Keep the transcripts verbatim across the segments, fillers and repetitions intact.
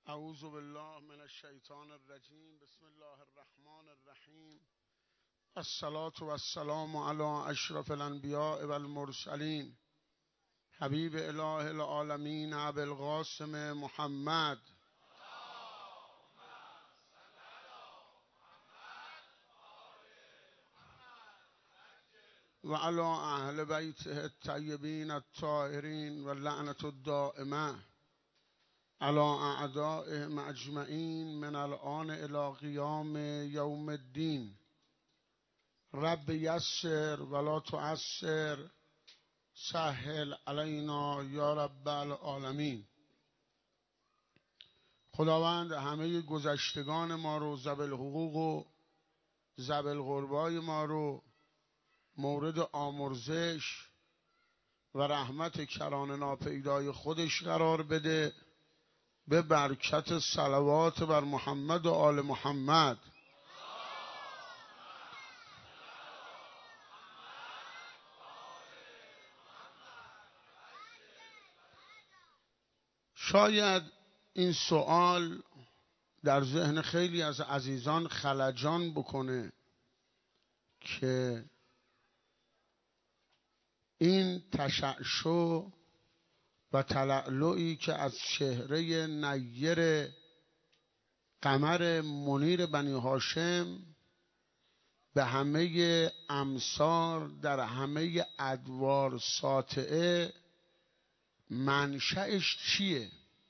اعوذ بالله من الشیطان الرجیم. بسم الله الرحمن الرحیم. الصلاة والسلام علی اشرف الانبیاء والمرسلین حبیب اله العالمین ابی القاسم محمد و علی اهل بیته الطیبین الطاهرین و لعنت الدائمه علی اعدائهم اجمعین من الآن الی قیام یوم الدین. رب یسر ولا تعسر سهل علینا یا رب العالمین. خداوند همه گذشتگان ما رو، ذوی الحقوق و ذوی القربای ما رو مورد آمرزش و رحمت کران ناپیدای خودش قرار بده، به برکت صلوات بر محمد و آل محمد. شاید این سوال در ذهن خیلی از عزیزان خلجان بکنه که این تشعشع و تلألؤی که از چهره نیر قمر منیر بنی هاشم به همه امصار در همه ادوار ساطعه منشأش چیه؟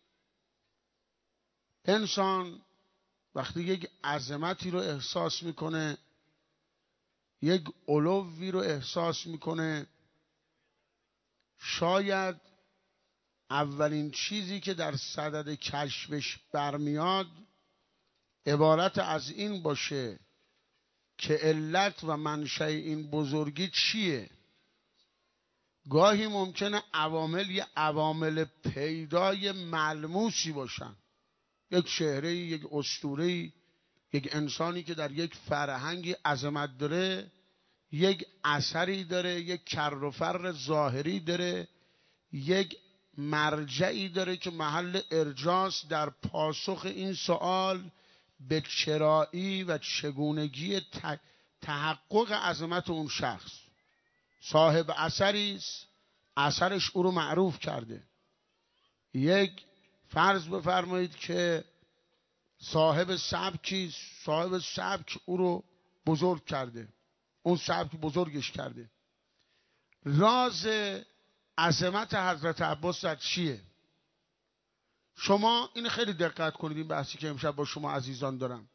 انسان وقتی یک عظمتی رو احساس میکنه، یک علوی رو احساس میکنه، شاید اولین چیزی که در صدد کشفش برمیاد عبارت از این باشه که علت و منشأ این بزرگی چیه. گاهی ممکنه عوامل یه عوامل پیدای ملموسی باشن، یک چهره، یک اسطوره، یک انسانی که در یک فرهنگی عظمت داره، یک اثری داره، یک کر و فر ظاهری داره، یک مرجعی داره که محل ارجاست در پاسخ این سوال به چرایی و چگونگی تحقق عظمت اون شخص. صاحب اثری است، اثرش او رو معروف کرده. یک فرض بفرمایید که صاحب سبکی، صاحب سبک او رو بزرگ کرده، اون سبک بزرگش کرده. راز عظمت حضرت عباس در چیه؟ شما این خیلی دقت کنید، این بحثی که امشب با شما عزیزان دارم.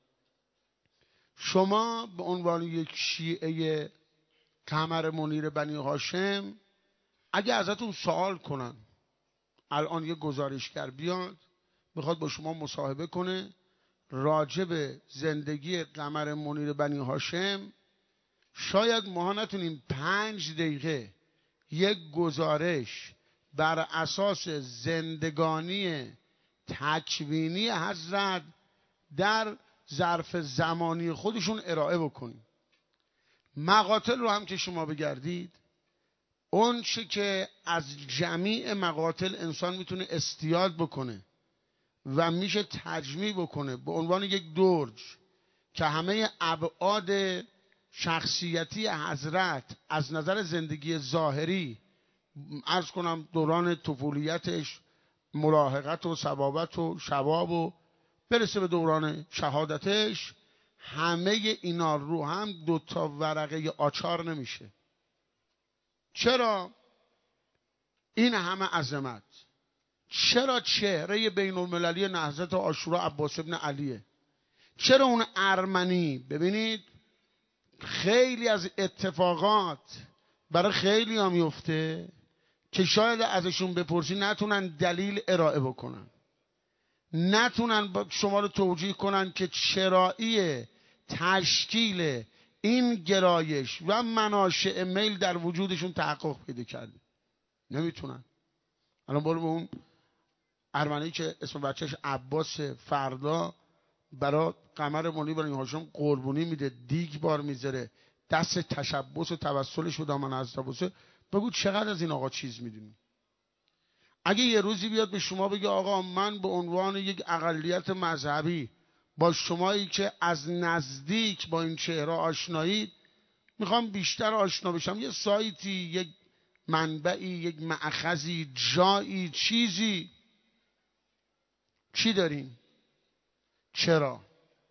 شما به عنوان یک شیعه قمر منیر بنی هاشم اگه ازتون سوال کنن، الان یه گزارشگر بیاد میخواد با شما مصاحبه کنه راجع به زندگی قمر منیر بنی هاشم، شاید ما نتونیم پنج دقیقه یک گزارش بر اساس زندگانی تکوینی حضرت در ظرف زمانی خودشون ارائه بکنیم. مقاتل رو هم که شما بگردید، اون چه که از جمیع مقاتل انسان میتونه استیاد بکنه و میشه تجمیع بکنه به عنوان یک درج که همه ابعاد شخصیتی حضرت از نظر زندگی ظاهری، عرض کنم دوران طفولیتش، مراهقت و صبابت و شباب و برسه به دوران شهادتش، همه اینا رو هم دوتا ورقه آچار نمیشه. چرا این همه عظمت؟ چرا چهره بین المللی نهضت عاشورا عباس ابن علیه؟ چرا اون ارمنی؟ ببینید خیلی از اتفاقات برای خیلی هم میفته که شاید ازشون بپرسی نتونن دلیل ارائه بکنن، نتونن شما رو توجیه کنن که چرایی تشکیل این گرایش و مناشئ میل در وجودشون تحقق پیدا کرده. نمیتونن. الان برو به اون ارمنی که اسم بچهش عباس، فردا برای قمر منیر بنی هاشم قربونی میده، دیگ بار میذاره، دست تشبث و توسلش به دامن حضرت عباسه، بگو چقدر از این آقا چیز میدونی. اگه یه روزی بیاد به شما بگه آقا من به عنوان یک اقلیت مذهبی با شمایی که از نزدیک با این چهره آشنایید میخوام بیشتر آشنا بشم، یه سایتی، یک منبعی، یک مأخذی، جایی، چیزی، چی داریم؟ چرا؟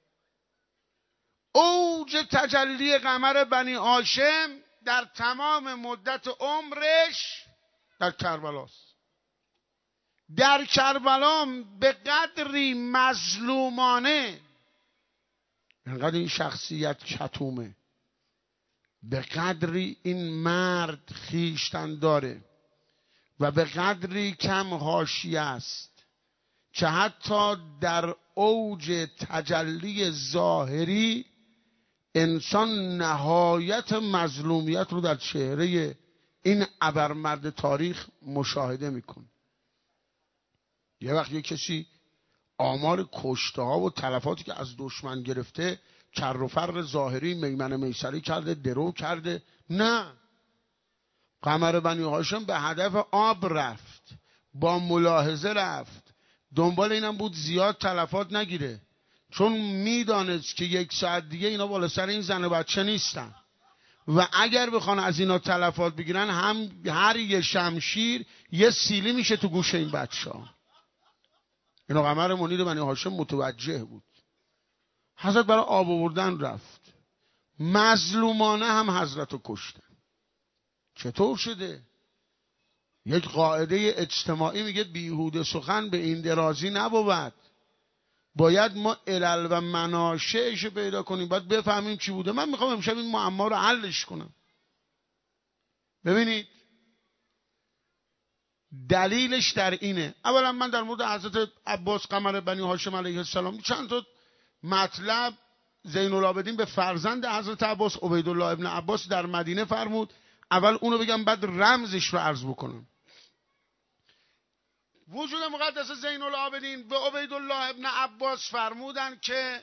اوج تجلی قمر بنی هاشم در تمام مدت عمرش در کربلاست. در کربلا به قدری مظلومانه، انقدر این شخصیت کتومه، به قدری این مرد خیشتن داره و به قدری کم حاشیه است که حتی در اوج تجلی ظاهری انسان نهایت مظلومیت رو در چهره این ابرمرد تاریخ مشاهده میکنه. یه وقت یه کسی آمار کشته ها و تلفاتی که از دشمن گرفته کر و فر ظاهری میمن میسری کرده، درو کرده، نه، قمر بنی هاشم به هدف آب رفت، با ملاحظه رفت، دنبال اینم بود زیاد تلفات نگیره، چون میدانست که یک ساعت دیگه اینا بالا سر این زن و بچه نیستن و اگر بخوان از اینا تلفات بگیرن هم هر یه شمشیر یه سیلی میشه تو گوش این بچه ها. اینا قمر منیر بنی هاشم متوجه بود. حضرت برای آب آوردن رفت، مظلومانه هم حضرت رو کشتن. چطور شده؟ یک قاعده اجتماعی میگه بیهوده سخن به این درازی نبود، باید ما علل و مناشئش پیدا کنیم، باید بفهمیم چی بوده. من میخوام امشب این معما رو حلش کنم. ببینید دلیلش در اینه. اولا من در مورد حضرت عباس قمر بنی هاشم علیه السلام چند تا مطلب زین العابدین به فرزند حضرت عباس عبیدالله ابن عباس در مدینه فرمود. اول اونو بگم بعد رمزش رو عرض بکنم. وجود مقدس زین العابدین به عبیدالله ابن عباس فرمودن که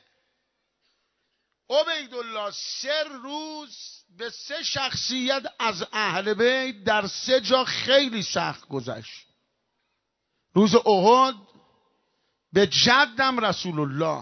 عبیدالله سه روز به سه شخصیت از اهل بیت در سه جا خیلی سخت گذشت. روز احد به جدم رسول الله،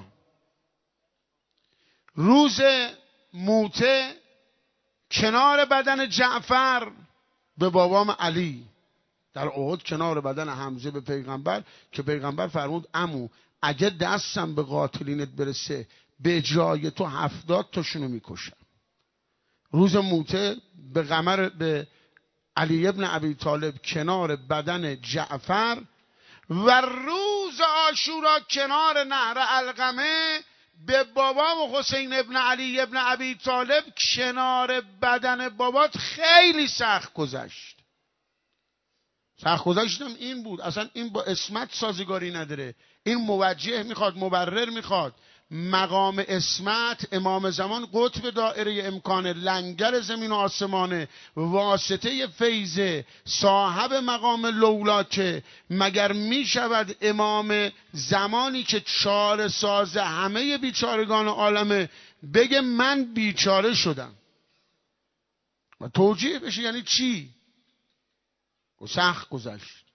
روز موته کنار بدن جعفر به بابام علی، در احد کنار بدن حمزه به پیغمبر که پیغمبر فرمود عمو اگه دستم به قاتلینت برسه به جای تو هفتاد تاشونو میکشم. روز موته به قمر به علی ابن ابی طالب کنار بدن جعفر و روز عاشورا کنار نهر علقمه به بابام حسین ابن علی ابن ابی طالب کنار بدن بابات خیلی سخت گذشت. سخت گذشتم این بود، اصلا این با اسمت سازگاری نداره، این موجه میخواد، مبرر میخواد. مقام اسمت امام زمان قطب دائره امکان، لنگر زمین و آسمانه، واسطه فیضه، صاحب مقام لولاکه. مگر میشود امام زمانی که چاره ساز همه بیچارگان عالمه بگه من بیچاره شدم و توجیه بشه؟ یعنی چی؟ و سخت گذشت.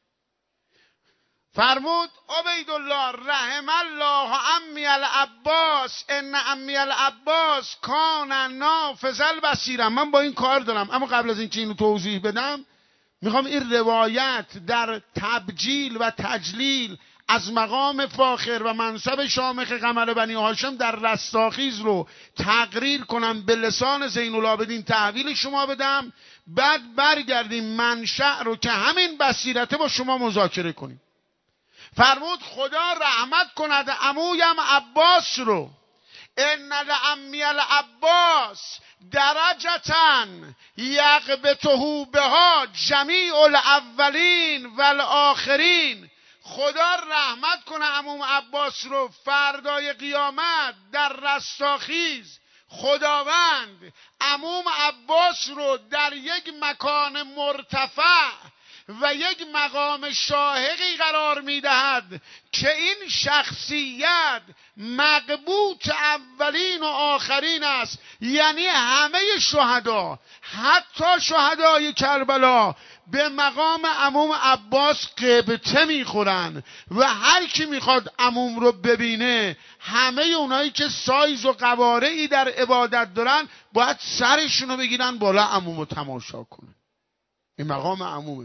فرمود عبیدالله رحم الله عمی العباس ان عمی العباس کان نافذ البصیر. من با این کار دارم، اما قبل از اینکه اینو توضیح بدم میخوام این روایت در تبجیل و تجلیل از مقام فاخر و منصب شامخ قمر بنی هاشم در رستاخیز رو تقریر کنم، به لسان زین العابدین تحویل شما بدم، بعد برگردیم منشأ رو که همین بصیرته با شما مذاکره کنیم. فرمود خدا رحمت کند عمویم عباس رو، ان لعمی العباس درجتن یغبطه بها جمیع الاولین والآخرین. خدا رحمت کنه عموم عباس رو، فردای قیامت در رستاخیز خداوند عموم عباس رو در یک مکان مرتفع و یک مقام شاهقی قرار میدهد که این شخصیت مقبوط اولین و آخرین است. یعنی همه شهدا، حتی شهدای کربلا، به مقام عموم عباس قبطه میخورن و هر کی میخواد عموم رو ببینه، همه اونایی که سایز و قوارعی در عبادت دارن باید سرشون رو بگیرن بالا عموم رو تماشا کنن. این مقام عمومه.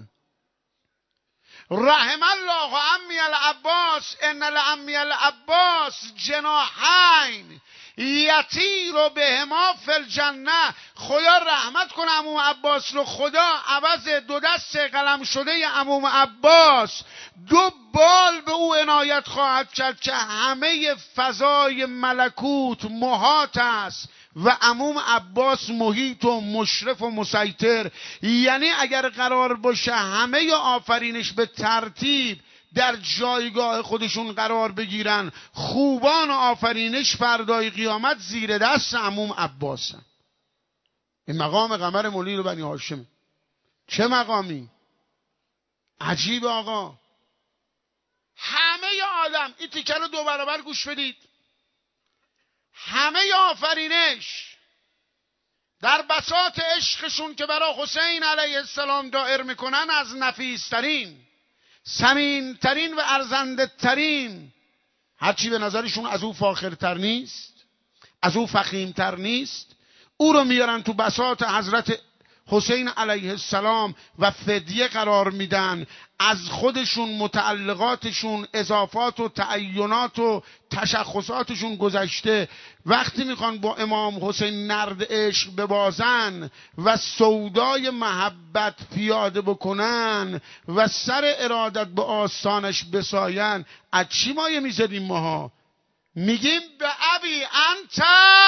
رحم الله عمی العباس ان لعمی العباس جناحین یطیر بهما فی الجنه. خدا رحمت کنه عموم عباس رو. خدا عوض دو دست قلم شده عموم عباس دو بال به او عنایت خواهد کرد که همه فضای ملکوت محاط است و عموم عباس محیط و مشرف و مسیطر. یعنی اگر قرار باشه همه آفرینش به ترتیب در جایگاه خودشون قرار بگیرن، خوبان آفرینش فردای قیامت زیر دست عموم عباسن. این مقام قمر منیر بنی هاشم چه مقامی عجیب آقا. همه آدم، این تیکه رو دو برابر گوش بدید، همه آفرینش در بساط عشقشون که برای حسین علیه السلام دایر میکنن از نفیسترین، ثمینترین و ارزنده ترین، هرچی به نظرشون از او فاخرتر نیست، از او فخیمتر نیست، او رو میارن تو بساط حضرت حسین علیه السلام و فدیه قرار میدن. از خودشون، متعلقاتشون، اضافات و تعینات و تشخصاتشون گذشته. وقتی میخوان با امام حسین نرد عشق ببازن و سودای محبت پیاده بکنن و سر ارادت به آستانش بساین، از چی مایه میزدیم ماها؟ میگیم به ابی انت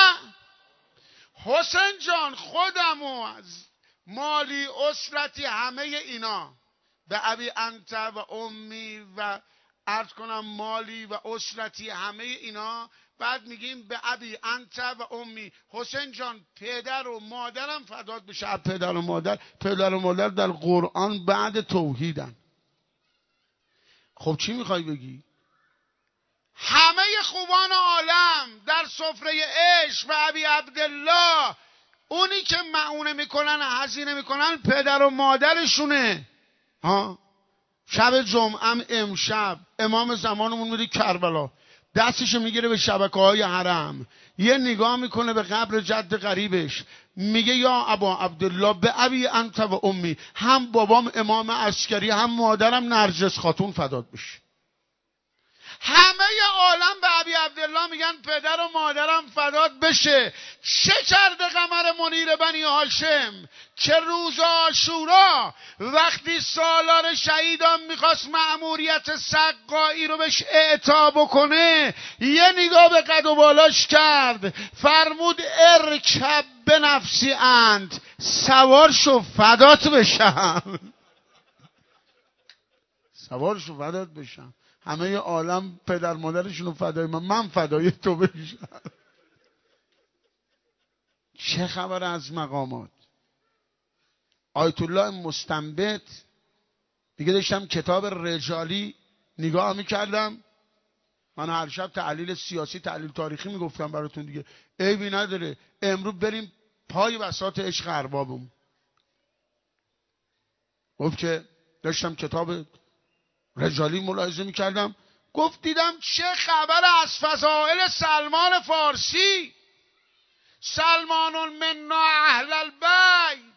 حسین جان، خودم و از مالی اسرتی همه اینا، به ابی انت و امی و عرض کنم مالی و اسرتی همه اینا. بعد میگیم به ابی انت و امی، حسین جان پدر و مادرم فدات بشه. پدر و مادر، پدر و مادر در قرآن بعد توحیدن. خب چی میخوای بگی؟ همه خوبان عالم در سفره عشق و ابی عبدالله، اونی که معونه میکنن، هزینه میکنن، پدر و مادرشونه. ها شب جمعه امشب امام زمانمون میره کربلا، دستشو میگیره به شبکه های حرم، یه نگاه میکنه به قبر جد قریبش، میگه یا ابا عبدالله به ابی انت و امی، هم بابام امام عسکری هم مادرم نرجس خاتون فدات بشه. همه عالم به ابی عبدالله میگن پدر و مادرم فدات بشه. چه کرده قمر منیر بنی هاشم که روز عاشورا وقتی سالار شهیدان میخواست مأموریت سقایی رو بهش اعطا بکنه، یه نگاه به قد و بالاش کرد، فرمود ارکب به نفسی انت، سوار شو فدات بشم. سوار شو فدات بشم. همه عالم پدر مادرشون فدای من، من فدای تو بشم. چه خبر از مقامات؟ آیت الله مستنبط دیگه داشتم کتاب رجالی نگاه میکردم. من هر شب تحلیل سیاسی، تحلیل تاریخی میگفتم براتون دیگه، عیبی نداره. امروز بریم پای بساط عشق اربابم. گفت که داشتم کتاب رجالی ملاحظه میکردم، گفت دیدم چه خبر از فضائل سلمان فارسی. سلمان منا اهل البیت،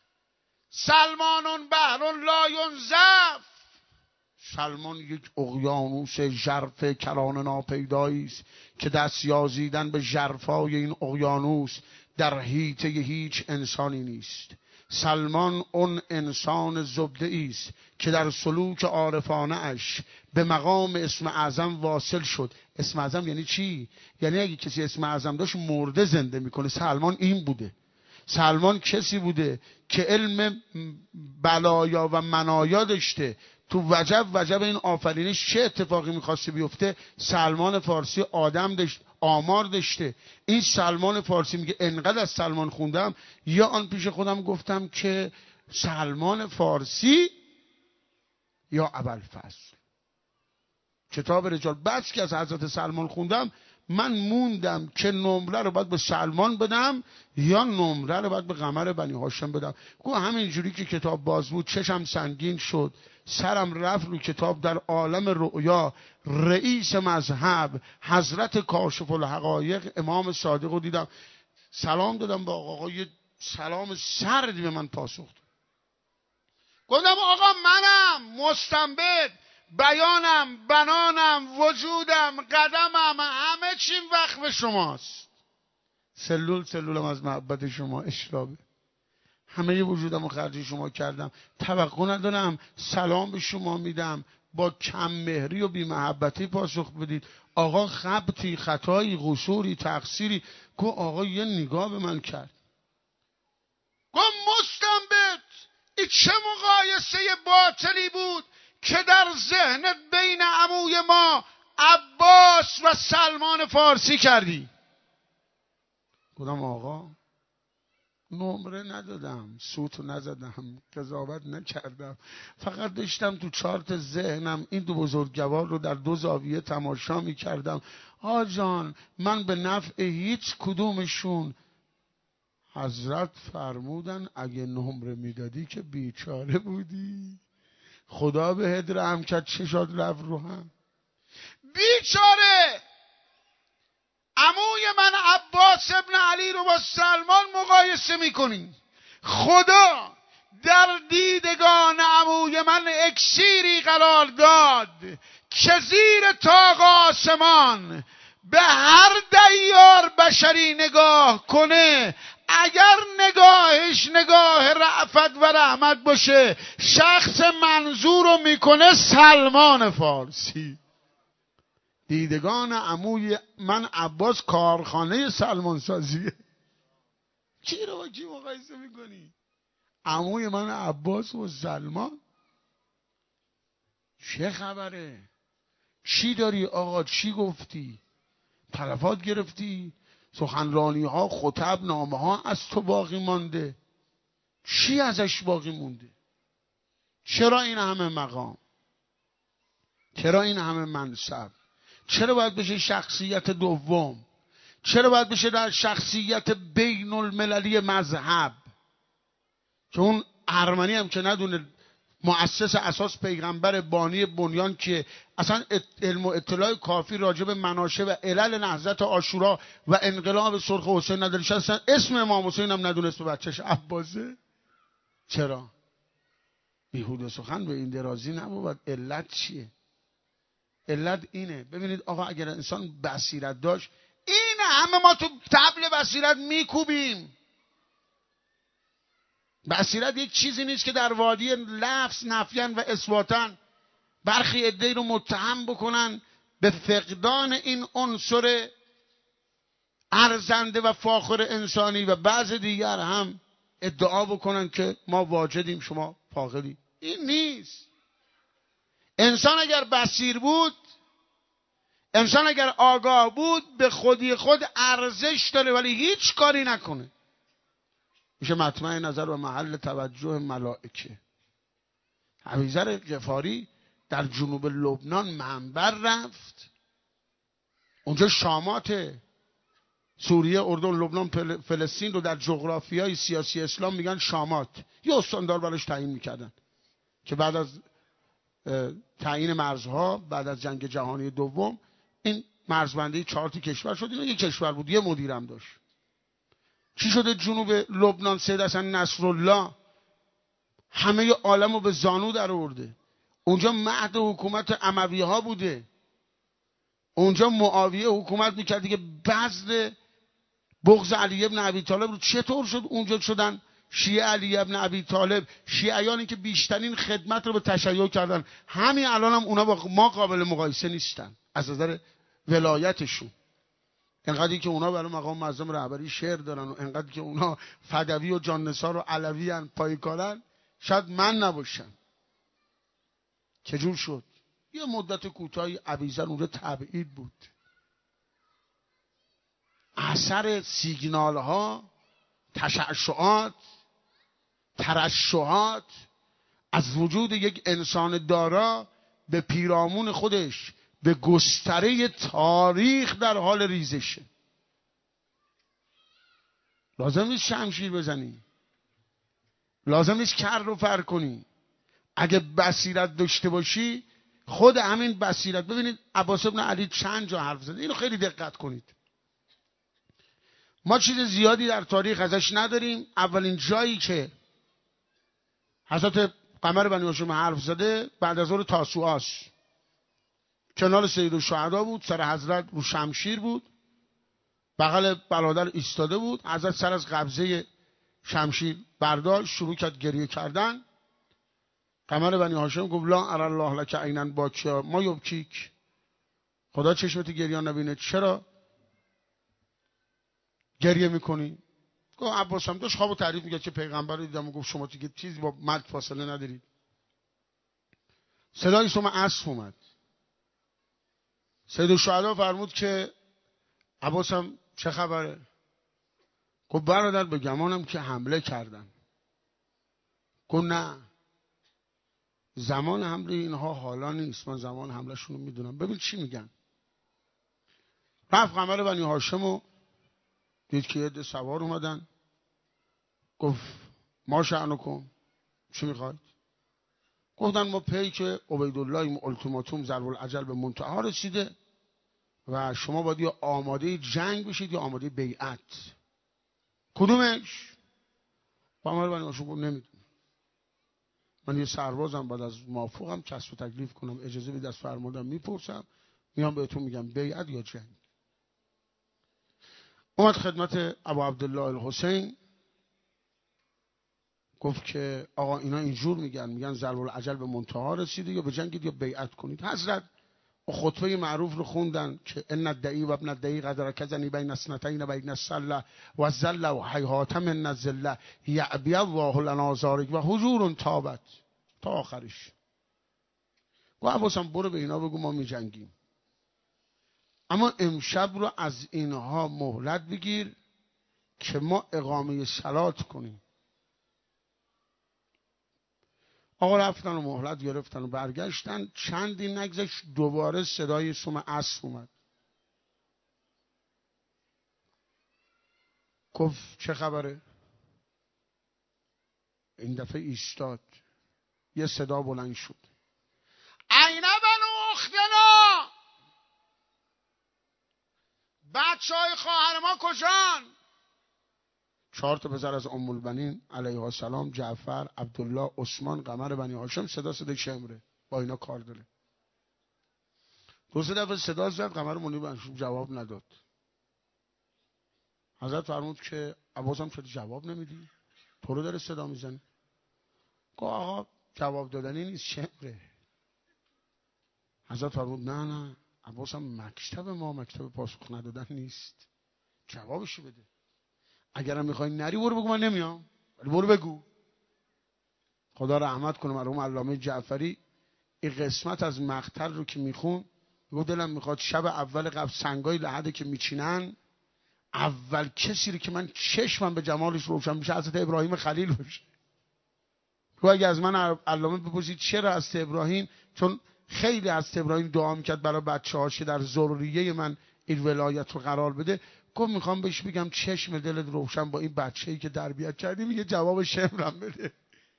سلمان بحر لا ینزف. سلمان یک اقیانوس ژرف کران ناپیدایی است که دست یازیدن به ژرفای این اقیانوس در حیطه هیچ انسانی نیست. سلمان اون انسان زبده است که در سلوک عارفانه اش به مقام اسم اعظم واصل شد. اسم اعظم یعنی چی؟ یعنی اگه کسی اسم اعظم داشت مرده زنده میکنه. سلمان این بوده. سلمان کسی بوده که علم بلایا و منایا داشته. تو وجب وجب این آفرینش چه اتفاقی میخواسته بیفته، سلمان فارسی آدم داشت، آمار داشته. این سلمان فارسی میگه انقدر از سلمان خوندم، یا آن پیش خودم گفتم که سلمان فارسی یا ابوالفضل. کتاب رجال. بس که از حضرت سلمان خوندم من موندم که نمره رو باید به سلمان بدم یا نمره رو باید به قمر بنی هاشم بدم. گو همینجوری که کتاب باز بود چشم سنگین شد، سرم رفت رو کتاب. در عالم رؤیا رئیس مذهب حضرت کاشف الحقایق امام صادق رو دیدم. سلام دادم به آقا. آقا یه سلام سردی به من پاسخ داد. گفتم آقا منم مستنبط، بیانم، بنانم، وجودم، قدمم، همه چیم وقف شماست. سلول سلولم از محبت شما اشرابه. همه ی وجودم رو خرج شما کردم. توقع ندارم سلام به شما میدم با کم مهری و بی محبتی پاسخ بدید. آقا خبطی، خطایی، قصوری، تقصیری. گو آقا یه نگاه به من کرد. گو مستنبط، این چه مقایسه باطلی بود که در ذهنت بین عموی ما عباس و سلمان فارسی کردی؟ گفتم آقا نمره ندادم، سوتو نزدم، قضاوت نکردم، فقط داشتم تو چارت ذهنم این دو بزرگوار رو در دو زاویه تماشا میکردم. آقا جان من به نفع هیچ کدومشون. حضرت فرمودن اگه نمره میدادی که بیچاره بودی، خدا بهت رحم کرد، چشات رفت رو هم. بیچاره عموی من عباس ابن علی رو با سلمان مقایسه میکنی. خدا در دیدگان عموی من اکسیری قرار داد که زیر طاق آسمان به هر دیار بشری نگاه کنه، اگر نگاهش نگاه رأفت و رحمت باشه، شخص منظور رو میکنه سلمان فارسی. دیدگان عموی من عباس کارخانه سلمان سازیه. چی رو با کی مقایسه میکنی؟ عموی من عباس و سلمان. چه خبره؟ چی داری آقا؟ چی گفتی؟ تلفات گرفتی؟ سخنرانی ها، خطب، نامه ها از تو باقی مانده؟ چی ازش باقی مونده؟ چرا این همه مقام؟ چرا این همه منصب؟ چرا باید بشه شخصیت دوم؟ چرا باید بشه در شخصیت بین المللی مذهب؟ که اون ارمنی هم که ندونه مؤسس اساس پیغمبر بانی بنیان که اصلا علم و اطلاع کافی راجع به مناشه و علل نهضت عاشورا و انقلاب سرخ حسین نداره، اصلا اسم امام حسین هم ندونست به بچهش عباسه. چرا؟ بیهوده سخن به این درازی نبود. علت چیه؟ علت اینه. ببینید آقا اگر انسان بصیرت داشت، این همه ما تو طبل بصیرت میکوبیم. بصیرت یک چیزی نیست که در وادی لفظ نفیان و اثباتن برخی عده‌ای رو متهم بکنن به فقدان این عنصر ارزنده و فاخر انسانی و بعض دیگر هم ادعا بکنن که ما واجدیم شما فاقدی. این نیست. انسان اگر بصیر بود، انسان اگر آگاه بود، به خودی خود ارزش داره ولی هیچ کاری نکنه. میشه مطمع نظر و محل توجه ملائکه. ابوذر غفاری در جنوب لبنان منبر رفت. اونجا شامات سوریه، اردن، لبنان، فلسطین رو در جغرافیای سیاسی اسلام میگن شامات. یه استاندار براش تعیین میکردن که بعد از تعیین مرزها بعد از جنگ جهانی دوم این مرزبندی چهار تا کشور شد. این یک کشور بود، یه مدیرم داشت. چی شده جنوب لبنان؟ سید حسن نصرالله همه عالم رو به زانو در آورده. اونجا مهد حکومت اموی ها بوده. اونجا معاویه حکومت میکرد که بذل بغض علی ابن ابی طالب رو چطور شد اونجا شدن شیعه علی ابن ابی طالب، شیعیانی که بیشترین خدمت رو به تشیع کردن. همین الان هم اونا با ما قابل مقایسه نیستن از نظر ولایتشون. انقدری که اونا برای مقام معظم رهبری شعر دارن و انقدر که اونا فدوی و جان نثار و علوی ان پایکارن، شاید من نباشم. چجور شد؟ یه مدت کوتاهی ابوذر اونجا تبعید بود. اثر سیگنال ها، تشعشعات، ترشحات، از وجود یک انسان دارا به پیرامون خودش به گستره تاریخ در حال ریزشه. لازم نیست شمشیر بزنی، لازم نیست کر رو فر کنی. اگه بصیرت داشته باشی، خود همین بصیرت. ببینید عباس بن علی چند جا حرف زده، اینو خیلی دقت کنید. ما چیز زیادی در تاریخ ازش نداریم. اولین جایی که حضرت قمر بنی هاشم حرف زده بعد از ظهر تاسوعاست. کنار سیدالشهدا بود، سر حضرت رو شمشیر بود، بغل برادر ایستاده بود. حضرت سر از قبضه شمشیر برداشت، شروع کرد گریه کردن. قمر بنی هاشم گفت لا اری الله لک عینا باکیا ما یبکیک، خدا چشمت گریه نبینه، چرا گریه میکنی؟ گفت عباس هم داشت خوابو تعریف میکرد که پیغمبر رو دیدم و گفت شما دیگه چیزی با مرد فاصله ندارید. صدای سوم اسب اومد. سیدالشهدا فرمود که عباس هم چه خبره؟ گفت برادر به گمانم که حمله کردن. گفت نه، زمان حمله اینها حالا نیست، من زمان حمله شون رو میدونم. ببین چی میگن. رفت قمر بنی هاشم و دید که یه ده سوار اومدن. گفت ما شأنکم، چی میخواید؟ گفتن ما پی که عبیدالله این التیماتوم ضرب العجل به منتهی رسیده و شما باید یا آماده جنگ بشید یا آماده بیعت. کدومش؟ قمر بنی هاشم گفت نمیدونم، من یه سربازم، بعد از موافقم کسب و تکلیف کنم، اجازه بدید از فرماندم میپرسم، میام بهتون میگم بیعت یا جنگ. اومد خدمت ابو عبدالله الحسین، گفت که آقا اینا اینجور میگن، میگن ضرب العجل به منتهی رسیده، یا به جنگید یا بیعت کنید. حضرت خطبه معروف رو خوندن که ان الدعی و ابن الدعی قد رکزنی بین اثنتین بین السله و الذله و هیهات من الذله یعبی الله لنا ذلک و حضور تابت تا آخرش. گفت عباسم برو به اینا بگو ما میجنگیم، اما امشب رو از اینها مهلت بگیر که ما اقامه صلات کنیم. آقا رفتن و مهلت گرفتن و برگشتن. چندی نگذشت دوباره صدای سوم اسب اومد. گفت چه خبره؟ این دفعه ایستاد. یه صدا بلند شد، عین بنو اختنا، بچه های خواهر ما کجان؟ چهار تا پسر از ام البنین علیها السلام، جعفر، عبدالله، عثمان، قمر بنی هاشم. صدا صدا شمره، با اینا کار داره. دو سه دفعه صدا زد، قمر منیر بنی هاشم جواب نداد. حضرت فرمود که عباسم چرا جواب نمیدی؟ تو رو داره صدا میزنه. گفت آقا جواب دادنی نیست، شمره. حضرت فرمود نه نه، عباسم مکتب ما مکتب پاسخ ندادن نیست، جوابشو بده. اگرم میخوای نری برو بگو من نمیام، ولی برو بگو. خدا رحمت کنه مرحوم علامه جعفری این قسمت از مقتل رو که میخون، میگه دلم میخواد شب اول قبل سنگای لحده که میچینن، اول کسی رو که من چشمم به جمالش روشن میشه حضرت ابراهیم خلیل باشه. تو اگه از من علامه بپرسید چرا حضرت ابراهیم، چون خیلی حضرت ابراهیم دعا میکرد برای بچه‌هاش که در ذریه من این ولایت رو قرار بده. گفت میخوام بهش بگم چشم دلت روشن با این بچه‌ای که تربیت کردی. میگه جواب شمرم بده.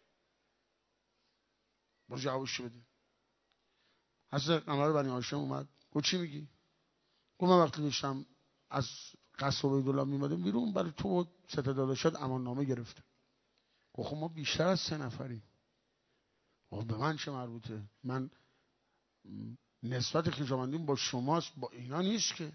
برو جوابش بده. حضرت قمر بنی هاشم اومد. گفت چی میگی؟ گفت من وقتی داشتم از قصر عبیدالله میمدم بیرون، برای تو سه تا داداشات امان نامه گرفتم. گفت خب ما بیشتر از سه نفریم. گفت به من چه مربوطه؟ من نسبت خویشاوندیم با شماست، با اینا نیست که.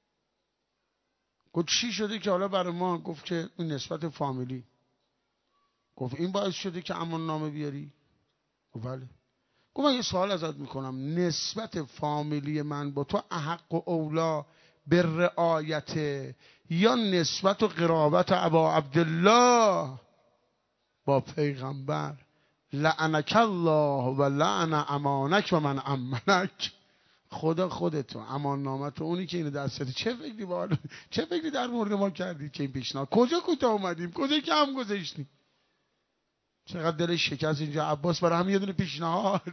گفت چی شده که حالا برای ما؟ گفت که این نسبت فامیلی. گفت این باعث شده که امان نامه بیاری؟ گفت بله. گفت من یه سوال ازت میکنم، نسبت فامیلی من با تو احق و اولا به رعایت یا نسبت و قرابت ابا عبدالله با پیغمبر؟ لعنک الله و لعن امانک و من امنک. خدا خودتو امان نامت اونی که اینو دستت. چه فکری باید چه فکری در مورد ما کردی که این پیشنهاد؟ کجا کوتاه اومدیم؟ کجا کم گذاشتیم؟ چقدر دلش شکست اینجا عباس برای هم یه دونه پیشنهاد.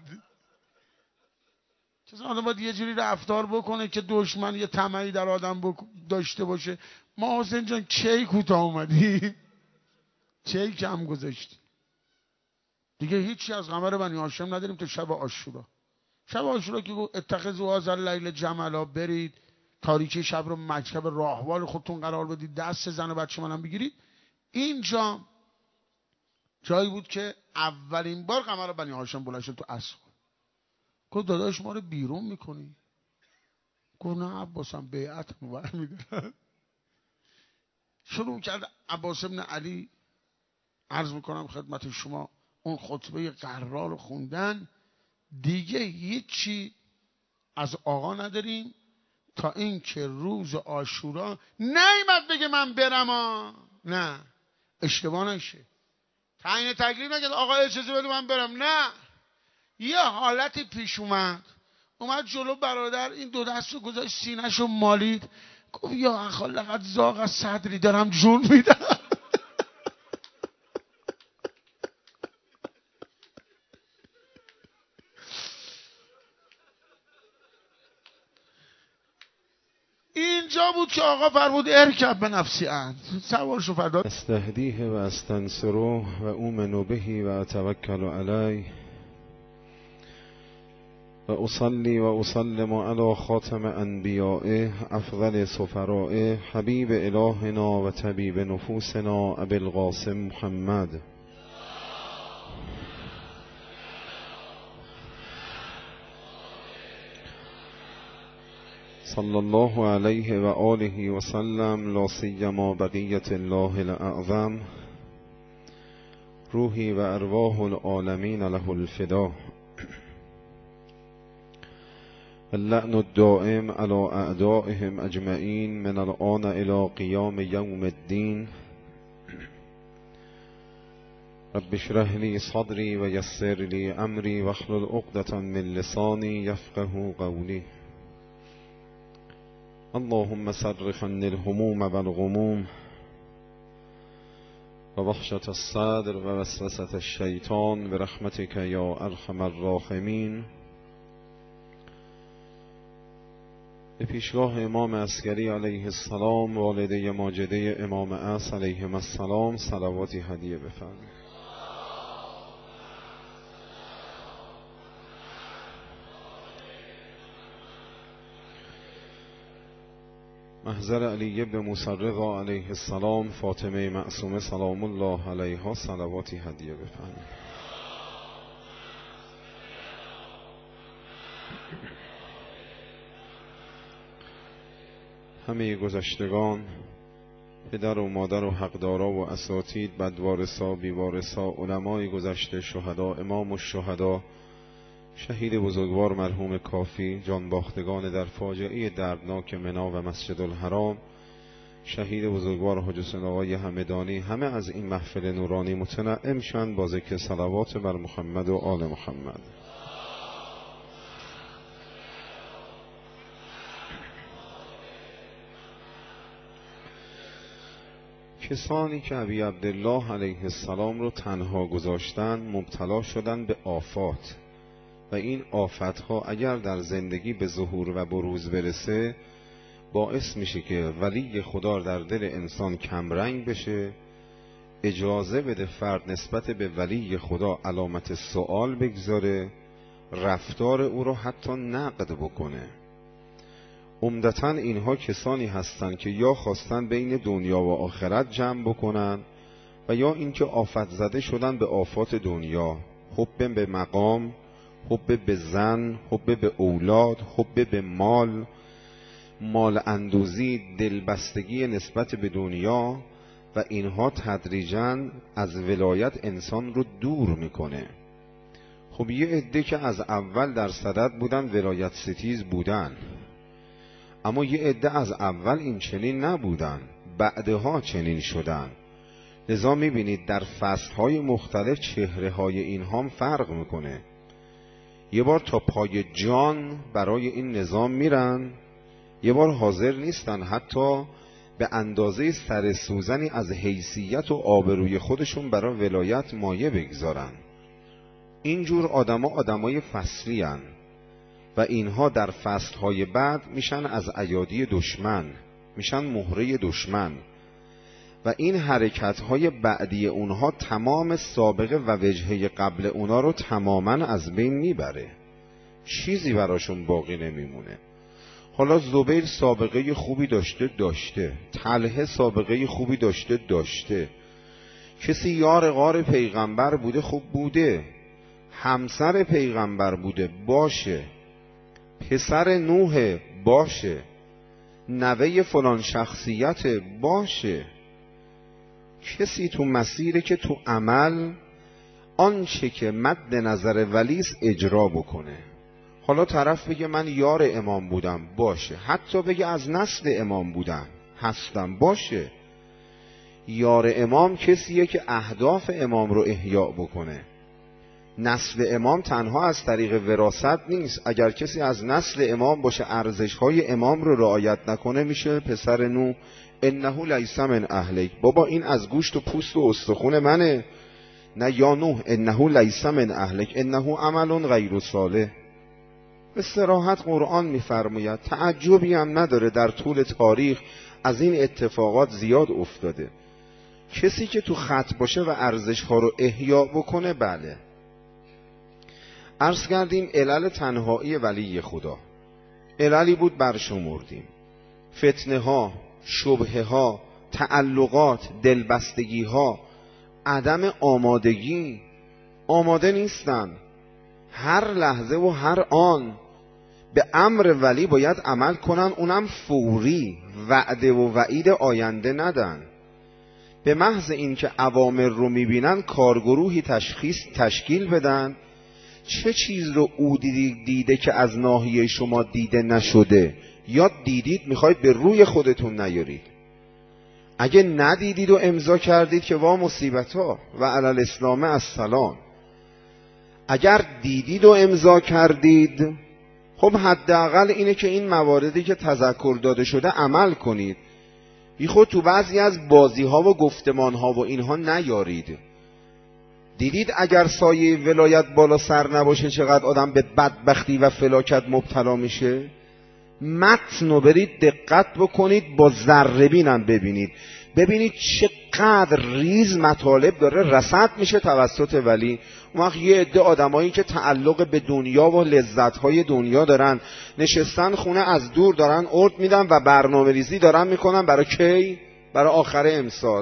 چون آدم باید یه جوری رفتار بکنه که دشمن یه طمعی در آدم بک... داشته باشه. ما حسین جان چی کوتاه اومدیم، چی کم گذاشتیم دیگه. هیچی از قمر بنی هاشم نداریم تا شب عاشورا. شب عاشورا که گفت اتخذوا هذا اللیل جملا، برید تاریکی شب رو مکتب راهوار خودتون قرار بدید، دست زن و بچه منم بگیرید. اینجا جایی بود که اولین بار قمر بنی هاشم بلند شد تو عصر. گفت داداش ما رو بیرون میکنی؟ گفت نه عباسم بیعتمو برمیدارم. شروع کرد عباس ابن علی، عرض میکنم خدمت شما، اون خطبه قرار رو خوندن. دیگه هیچی از آقا نداریم تا این که روز عاشورا نیامد بگه من برم ها. نه اشتباه نشه، تعیین تکلیف نکرد آقا اجازه بده من برم. نه، یه حالتی پیش اومد، اومد جلو برادر، این دو دست رو گذاشت سینه‌شو مالید، گفت یا اخا لقد زاغ از صدری، دارم جون میدم. اینجا بود که آقا فرمود ارکب به نفسی اند، سوار شو فدا. استهدیه و استنصره و اومن به و اتوکل علیه و اصلی و اسلم علی خاتم انبیائه افضل سفرائه حبیب الهنا و طبیب نفوسنا ابی القاسم محمد صلی الله علیه و آله و سلم، لا سیما بقیت الله الاعظم، روحی و ارواح العالمین له الفدا، اللعن الدائم على اعدائهم اجمعین من الآن الى قیام یوم الدین. رب اشرح لی صدری و یسر لی امری واحلل عقدة من لسانی یفقهوا قولی. اللهم صرف عني الهموم والغموم و وحشة الصدر و وسوسة الشیطان برحمتك یا ارحم الراحمین. به پیشگاه امام عسکری علیه السلام، والده ماجده امام عصر علیهم السلام، صلواتی هدیه بفرمایید. محضر علی ابن موسی رضا علیه السلام، فاطمه معصومه سلام الله علیها، صلواتی هدیه بفرمایید. همه گذشتگان، پدر و مادر و حقدارا و اساتید، بدوارثا، بیوارثا، علمای گذشته، شهدا، امام الشهدا، شهید بزرگوار مرحوم کافی، جانباختگان در فاجعه دردناک منا و مسجد الحرام، شهید بزرگوار حاج حسین آقای همدانی، همه از این محفل نورانی متنعم شند با ذکر صلوات بر محمد و آل محمد. کسانی که ابی عبدالله علیه السلام رو تنها گذاشتن مبتلا شدن به آفات و این آفتها اگر در زندگی به ظهور و بروز برسه باعث میشه که ولی خدا در دل انسان کمرنگ بشه، اجازه بده فرد نسبت به ولی خدا علامت سوال بگذاره، رفتار او رو حتی نقد بکنه. عمدتاً اینها کسانی هستند که یا خواستن بین دنیا و آخرت جمع بکنن و یا اینکه آفت زده شدن به آفات دنیا، حب به مقام، حب به زن، حب به اولاد، حب به مال، مال اندوزی، دلبستگی نسبت به دنیا، و اینها تدریجاً از ولایت انسان رو دور میکنه. خب یه عده که از اول در صدد بودن ولایت ستیز بودن، اما یه عده از اول این چنین نبودن، بعدها چنین شدن. لذا میبینید در فصلهای مختلف چهره های اینها هم فرق میکنه. یه بار تا پای جان برای این نظام میرن، یه بار حاضر نیستن حتی به اندازه سر سوزنی از حیثیت و آبروی خودشون برای ولایت مایه بگذارن. اینجور آدما آدمای فصلی هن و اینها در فصلهای بعد میشن از ایادی دشمن، میشن مهره دشمن و این حرکتهای بعدی اونها تمام سابقه و وجهه قبل اونها رو تماما از بین میبره، چیزی براشون باقی نمیمونه. حالا زبیر سابقه خوبی داشته داشته، طلحه سابقه خوبی داشته داشته، کسی یار غار پیغمبر بوده خوب بوده، همسر پیغمبر بوده باشه، پسر نوح باشه، نوه فلان شخصیت باشه، کسی تو مسیره که تو عمل آنچه که مد نظر ولیس اجرا بکنه. حالا طرف بگه من یار امام بودم باشه، حتی بگه از نسل امام بودم هستم باشه. یار امام کسیه که اهداف امام رو احیا بکنه. نسل امام تنها از طریق وراثت نیست، اگر کسی از نسل امام باشه ارزش‌های امام رو رعایت نکنه میشه پسر نوح انه لیس من اهلک. بابا این از گوشت و پوست و استخون منه. نه یا نوح انه لیس من اهلک انه عمل غیر صالح. به صراحت قرآن میفرماید، تعجبی هم نداره در طول تاریخ از این اتفاقات زیاد افتاده. کسی که تو خط باشه و ارزش‌ها رو احیا بکنه بله. عرض کردیم علل تنهایی ولی خدا عللی بود برشمردیم: فتنه ها، شبهه ها، تعلقات، دلبستگی ها، عدم آمادگی. آماده نیستن، هر لحظه و هر آن به امر ولی باید عمل کنن، اونم فوری، وعده و وعید آینده ندن. به محض اینکه اوامر رو میبینن کارگروهی تشخیص تشکیل بدن، چه چیز رو او دیده که از ناحیه شما دیده نشده یا دیدید میخواید به روی خودتون نیارید. اگه ندیدید و امضا کردید که وا مصیبت ها و علی الاسلام السلام. اگر دیدید و امضا کردید خب حداقل اینه که این مواردی که تذکر داده شده عمل کنید. بی خود تو بعضی از بازی ها و گفتمان ها و اینها نیارید. دیدید اگر سایه ولایت بالا سر نباشه چقدر آدم به بدبختی و فلاکت مبتلا میشه؟ متن رو برید دقت بکنید، با ذره بینم ببینید، ببینید چقدر ریز مطالب داره رصد میشه توسط ولی. اون وقت یه عده آدمایی که تعلق به دنیا و لذت‌های دنیا دارن نشستن خونه از دور دارن ارد میدن و برنامه ریزی دارن میکنن برای کی؟ برای آخر امسال،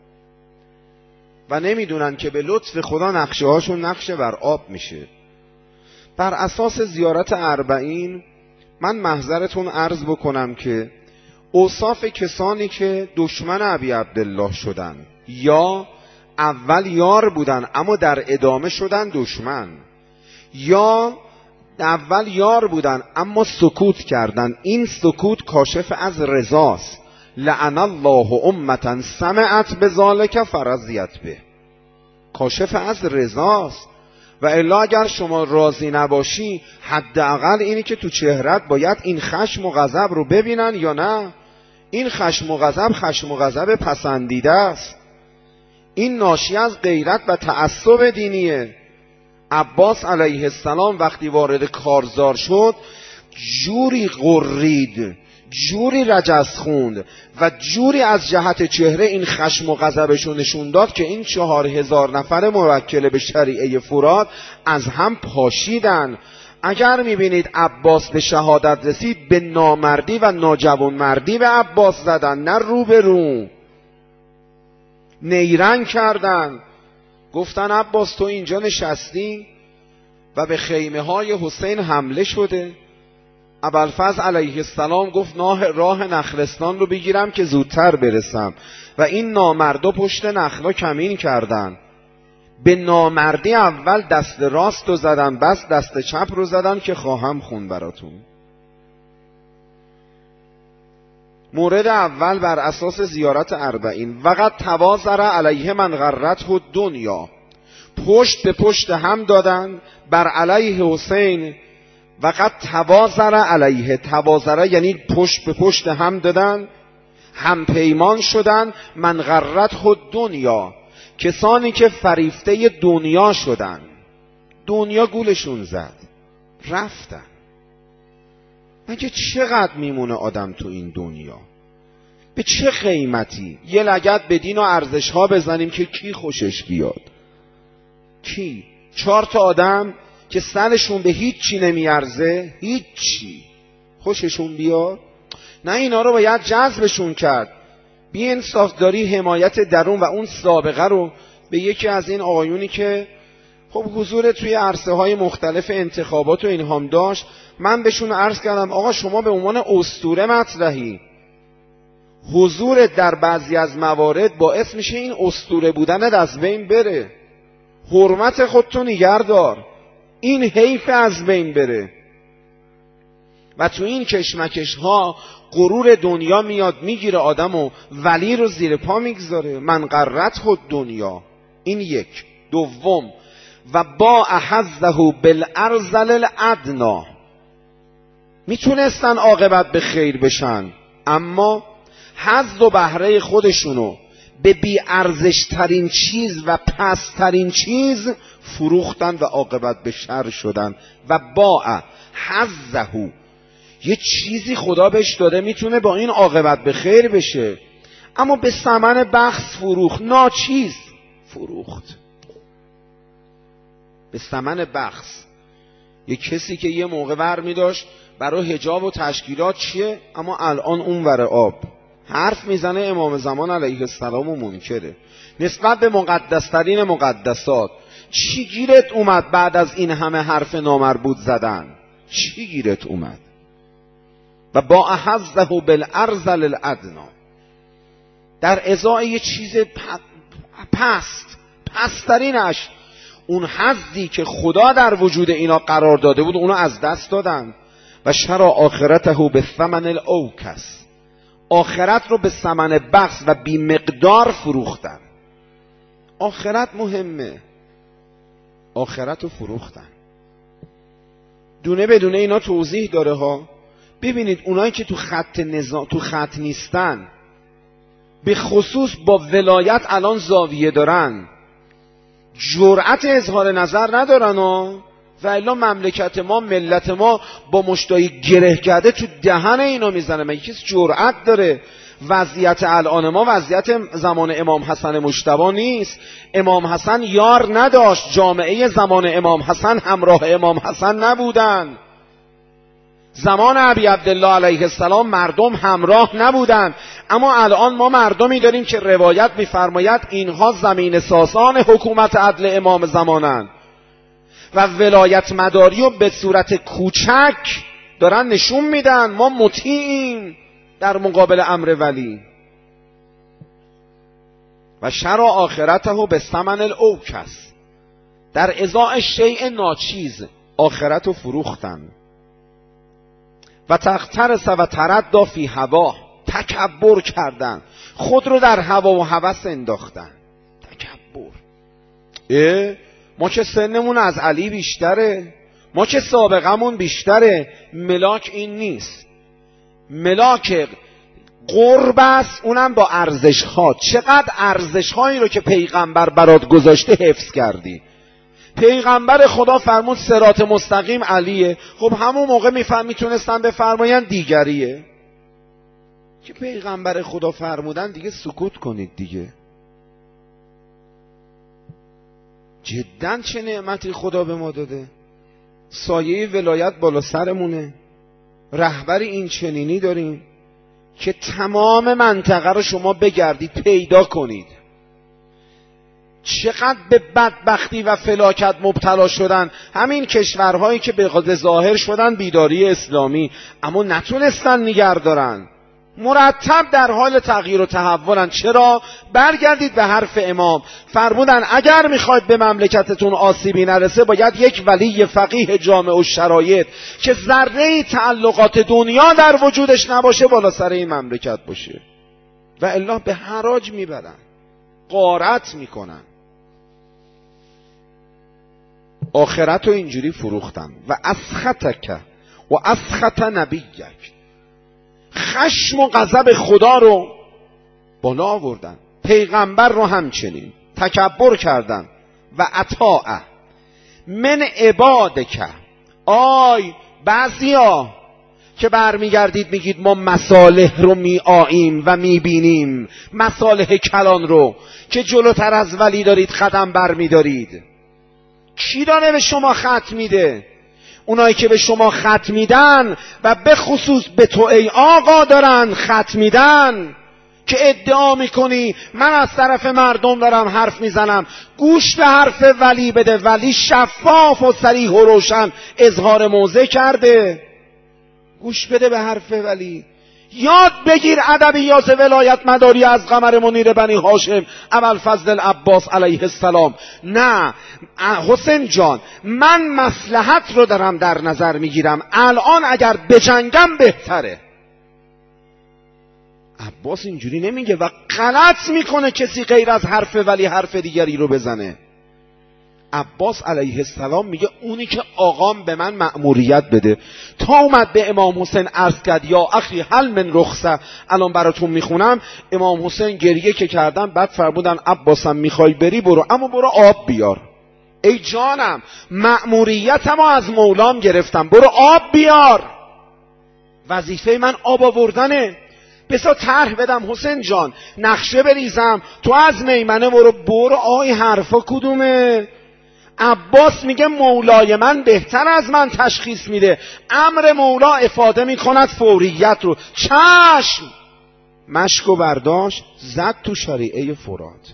و نمیدونن که به لطف خدا نقشه هاشون نقشه بر آب میشه. بر اساس زیارت اربعین من محضرتون عرض بکنم که اوصاف کسانی که دشمن ابی عبدالله شدن یا اول یار بودن اما در ادامه شدن دشمن، یا اول یار بودن اما سکوت کردن، این سکوت کاشف از رضاست. لعن الله امة سمعت بذالک فرضیت به، کاشف از رضاست. و الا اگر شما راضی نباشی حداقل اینی که تو چهرت باید این خشم و غضب رو ببینن یا نه. این خشم و غضب خشم و غضب پسندیده است، این ناشی از غیرت و تعصب دینیه. عباس علیه السلام وقتی وارد کارزار شد جوری غرید، جوری رجز خوند و جوری از جهت چهره این خشم و غضبشو نشون داد که این چهار هزار نفر موکل به شریعه فرات از هم پاشیدن. اگر میبینید عباس به شهادت رسید به نامردی و ناجوانمردی به عباس زدن، نه رو به رو، نیرنگ کردن، گفتن عباس تو اینجا نشستی و به خیمه های حسین حمله شده. ابوالفضل علیه السلام گفت راه نخلستان رو بگیرم که زودتر برسم و این نامردا پشت نخلا کمین کردن. به نامردی اول دست راست رو زدن، بس دست چپ رو زدن که خواهم خون براتون. مورد اول بر اساس زیارت اربعین: وقد توازر علیه من غرته دنیا، پشت به پشت هم دادن بر علیه حسین. وقد توازر علیه، توازر یعنی پشت به پشت هم دادن همپیمان شدن من غرته دنیا، کسانی که فریفته دنیا شدن، دنیا گولشون زد رفتن. مگه چقدر میمونه آدم تو این دنیا؟ به چه قیمتی؟ یه لگد به دین و ارزش ها بزنیم که کی خوشش بیاد؟ کی؟ چهار تا آدم که سرشون به هیچ چی نمیارزه، هیچ چی، خوششون بیاد؟ نه، اینا رو باید جذبشون کرد. بی انصاف داری حمایت درون و اون سابقه رو به یکی از این آقایونی که خب حضور توی عرصه های مختلف انتخابات و اینهام داشت، من بهشون عرض کردم آقا شما به عنوان اسطوره مطرحی، حضور در بعضی از موارد باعث میشه این اسطوره بودن از بین بره. حرمت خودتو نگه دار، این حیف از بین بره. و تو این کشمکش ها غرور دنیا میاد میگیره آدمو، ولی رو زیر پا میگذاره. من غرته خود دنیا. این یک. دوم، و با احزه بالارذل الادنا، میتونستن عاقبت به خیر بشن، اما حظ و بهره خودشونو به بی ارزش ترین چیز و پست ترین چیز فروختن و عاقبت به شر شدن. و با حظه، یه چیزی خدا بهش داده میتونه با این عاقبت به خیر بشه، اما به ثمن بخس فروخت، ناچیز فروخت به ثمن بخس. یه کسی که یه موقع ور می داشت برای حجاب و تشکیلات چیه، اما الان اون ور آب حرف میزنه امام زمان علیه السلام و منکره نسبت به مقدسترین مقدسات. چی گیرت اومد بعد از این همه حرف نامربوط زدن؟ چی گیرت اومد؟ و با احزه بالارذل الادنا، در ازای یه چیز پست پسترینش، اون حظی که خدا در وجود اینا قرار داده بود اونو از دست دادن. و شرا آخرته به ثمن الاوکس، آخرت رو به ثمن بخس و بی مقدار فروختن. آخرت مهمه، آخرت رو فروختن. دونه بدونه اینا توضیح داره ها. ببینید اونایی که تو خط نظام تو خط نیستن، به خصوص با ولایت الان زاویه دارن، جرأت اظهار نظر ندارن ها. و الا مملکت ما، ملت ما با مشتای گره کرده تو دهن اینا میزنه. مگه کسی جرأت داره؟ وضعیت الان ما وضعیت زمان امام حسن مجتبی نیست. امام حسن یار نداشت، جامعه زمان امام حسن همراه امام حسن نبودن. زمان ابی عبدالله علیه السلام مردم همراه نبودن. اما الان ما مردمی داریم که روایت میفرماید اینها زمین ساسان حکومت عدل امام زمانن و ولایت مداری رو به صورت کوچک دارن نشون میدن. ما مطیعیم در مقابل امر ولی. و شرع آخرته به ثمن الاوکس، در ازاء شیء ناچیز آخرت رو فروختن. و تخترس و تردی فی هوا، تکبر کردن، خود رو در هوا و هوس انداختن. تکبر. اه ما که سنمون از علی بیشتره، ما که سابقمون بیشتره. ملاک این نیست. ملاک قرب است، اونم با ارزش ها. چقدر ارزش هایی رو که پیغمبر برات گذاشته حفظ کردی. پیغمبر خدا فرمود صراط مستقیم علیه، خب همون موقع میفهم میتونستن بفرماین دیگریه. که پیغمبر خدا فرمودن دیگه سکوت کنید دیگه. جداً چه نعمتی خدا به ما داده. سایه ولایت بالا سرمونه، رهبری این چنینی داریم که تمام منطقه رو شما بگردید پیدا کنید. چقدر به بدبختی و فلاکت مبتلا شدن همین کشورهایی که به ظاهر شدن بیداری اسلامی، اما نتونستن نگه دارن. مرتب در حال تغییر و تحولن. چرا؟ برگردید به حرف امام، فرمودن اگر میخواید به مملکتتون آسیبی نرسه باید یک ولی فقیه جامع و شرایط که ذره تعلقات دنیا در وجودش نباشه بالا سر این مملکت باشه، و الا به حراج میبرن، غارت میکنن. آخرت رو اینجوری فروختن. و اسخطک و اسخط نبیک، خشم و غضب خدا رو بالا آوردن، پیغمبر رو همچنین تکبر کردن. و اطاعه من عبادک. آی بعضیا که برمیگردید میگید ما مصالح رو میآییم و میبینیم، مصالح کلان رو که جلوتر از ولی دارید قدم بر میدارید. کی داره به شما خط میده؟ اونایی که به شما خط میدن و به خصوص به تو ای آقا دارن خط میدن که ادعا میکنی من از طرف مردم دارم حرف میزنم. گوش به حرف ولی بده. ولی شفاف و صریح و روشن اظهار موضع کرده. گوش بده به حرف ولی. یاد بگیر ادبیات ولایت مداری از قمر منیر بنی هاشم ابوالفضل العباس علیه السلام. نه حسین جان، من مصلحت رو دارم در نظر میگیرم، الان اگر بجنگم بهتره. عباس اینجوری نمیگه و غلط میکنه کسی غیر از حرف ولی حرف دیگری رو بزنه. عباس علیه السلام میگه اونی که آقام به من مأموریت بده. تا اومد به امام حسین عرض کرد یا اخی هل من رخصه، الان براتون میخونم. امام حسین گریه که کردن بعد فرمودن عباسم میخوای بری برو، اما برو آب بیار. ای جانم مأموریتمو از مولام گرفتم، برو آب بیار. وظیفه من آب آوردنه. بسا طرح بدم حسین جان، نقشه بریزم، تو از میمنه برو. برو آی حرفا کدومه؟ عباس میگه مولای من بهتر از من تشخیص میده، امر مولا افاده میکند فوریت رو. چشم. مشکو برداشت زد تو شریعه فرات،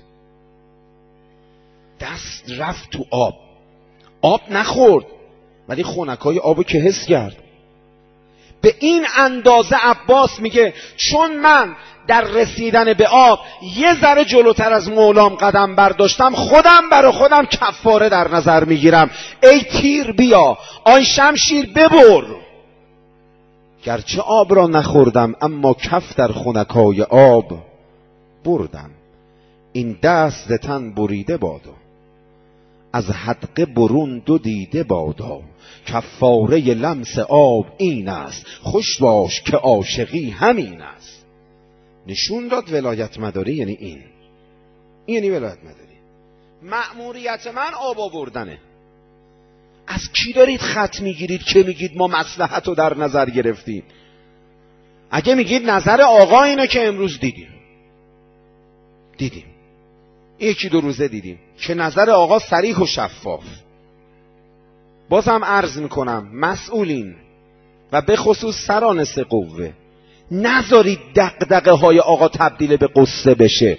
دست رفت تو آب. آب نخورد ولی خنکای آبو که حس کرد. به این اندازه عباس میگه چون من در رسیدن به آب یه ذره جلوتر از مولام قدم برداشتم، خودم برای خودم کفاره در نظر میگیرم. ای تیر بیا، آی شمشیر ببر. گرچه آب را نخوردم اما کف در خنکای آب بردم. این دست ز تن بریده بادا، از حدقه برون دو دیده بادا. کفاره لمس آب این است، خوش باش که عاشقی همین است. نشون داد ولایت مداری یعنی این. این یعنی ولایت مداری. مأموریت من آب آوردنه. از کی دارید خط میگیرید که میگید ما مصلحت رو در نظر گرفتیم؟ اگه میگید نظر آقا اینه که امروز دیدیم دیدیم یکی دو روزه دیدیم که نظر آقا صریح و شفاف. بازم عرض میکنم مسئولین و به خصوص سرانس قوه، نذارید دغدغه های آقا تبدیل به قصه بشه.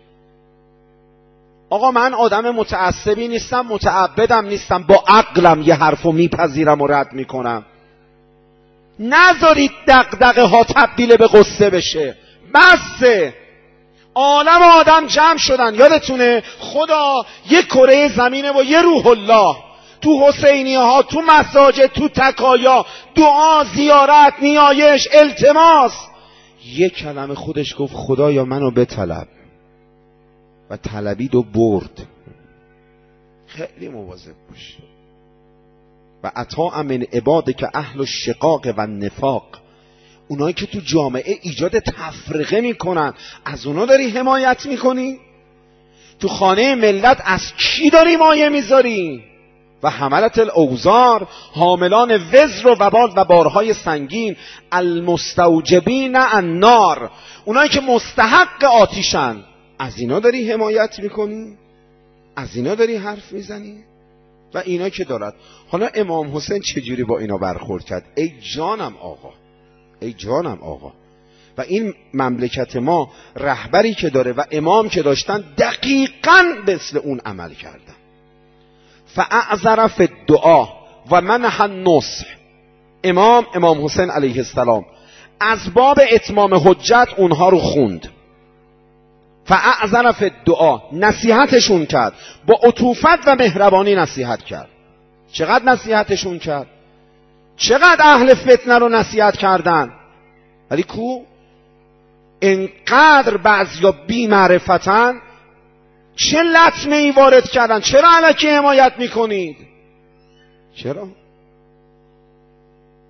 آقا من آدم متعصبی نیستم، متعبدم نیستم، با عقلم یه حرفو میپذیرم و رد میکنم. نذارید دغدغه ها تبدیل به قصه بشه. بسه. عالم آدم جمع شدن. یادتونه خدا یک کره زمینه و یه روح الله. تو حسینیه ها، تو مساجد، تو تکایا، دعا، زیارت، نیایش، التماس. یک کلمه خودش گفت خدایا منو بطلب و طلبید و برد. خیلی مواظب باش. و اطاع من عباده که اهل الشقاق و نفاق، اونایی که تو جامعه ایجاد تفرقه میکنن، از اونا داری حمایت میکنی؟ تو خانه ملت از کی داری مایه میذاری؟ و حملت الاوزار، حاملان وزر و وبال و بارهای سنگین، المستوجبین النار، اونایی که مستحق آتیشن، از اینا داری حمایت میکنی؟ از اینا داری حرف میزنی؟ و اینا که دارد. حالا امام حسین چجوری با اینا برخورد کرد؟ ای جانم آقا، ای جانم آقا. و این مملکت ما رهبری که داره و امام که داشتن دقیقاً مثل اون عمل کردن. فاعذر فی الدعا و منح النصح. امام امام حسین علیه السلام از باب اتمام حجت اونها رو خوند. فاعذر فی الدعا، نصیحتشون کرد، با عطوفت و مهربانی نصیحت کرد. چقدر نصیحتشون کرد؟ چقدر اهل فتنه رو نصیحت کردن؟ ولی کو انقدر بعضیا بی معرفتن، چه لطمه ای وارد کردن. چرا الکی حمایت میکنید؟ چرا؟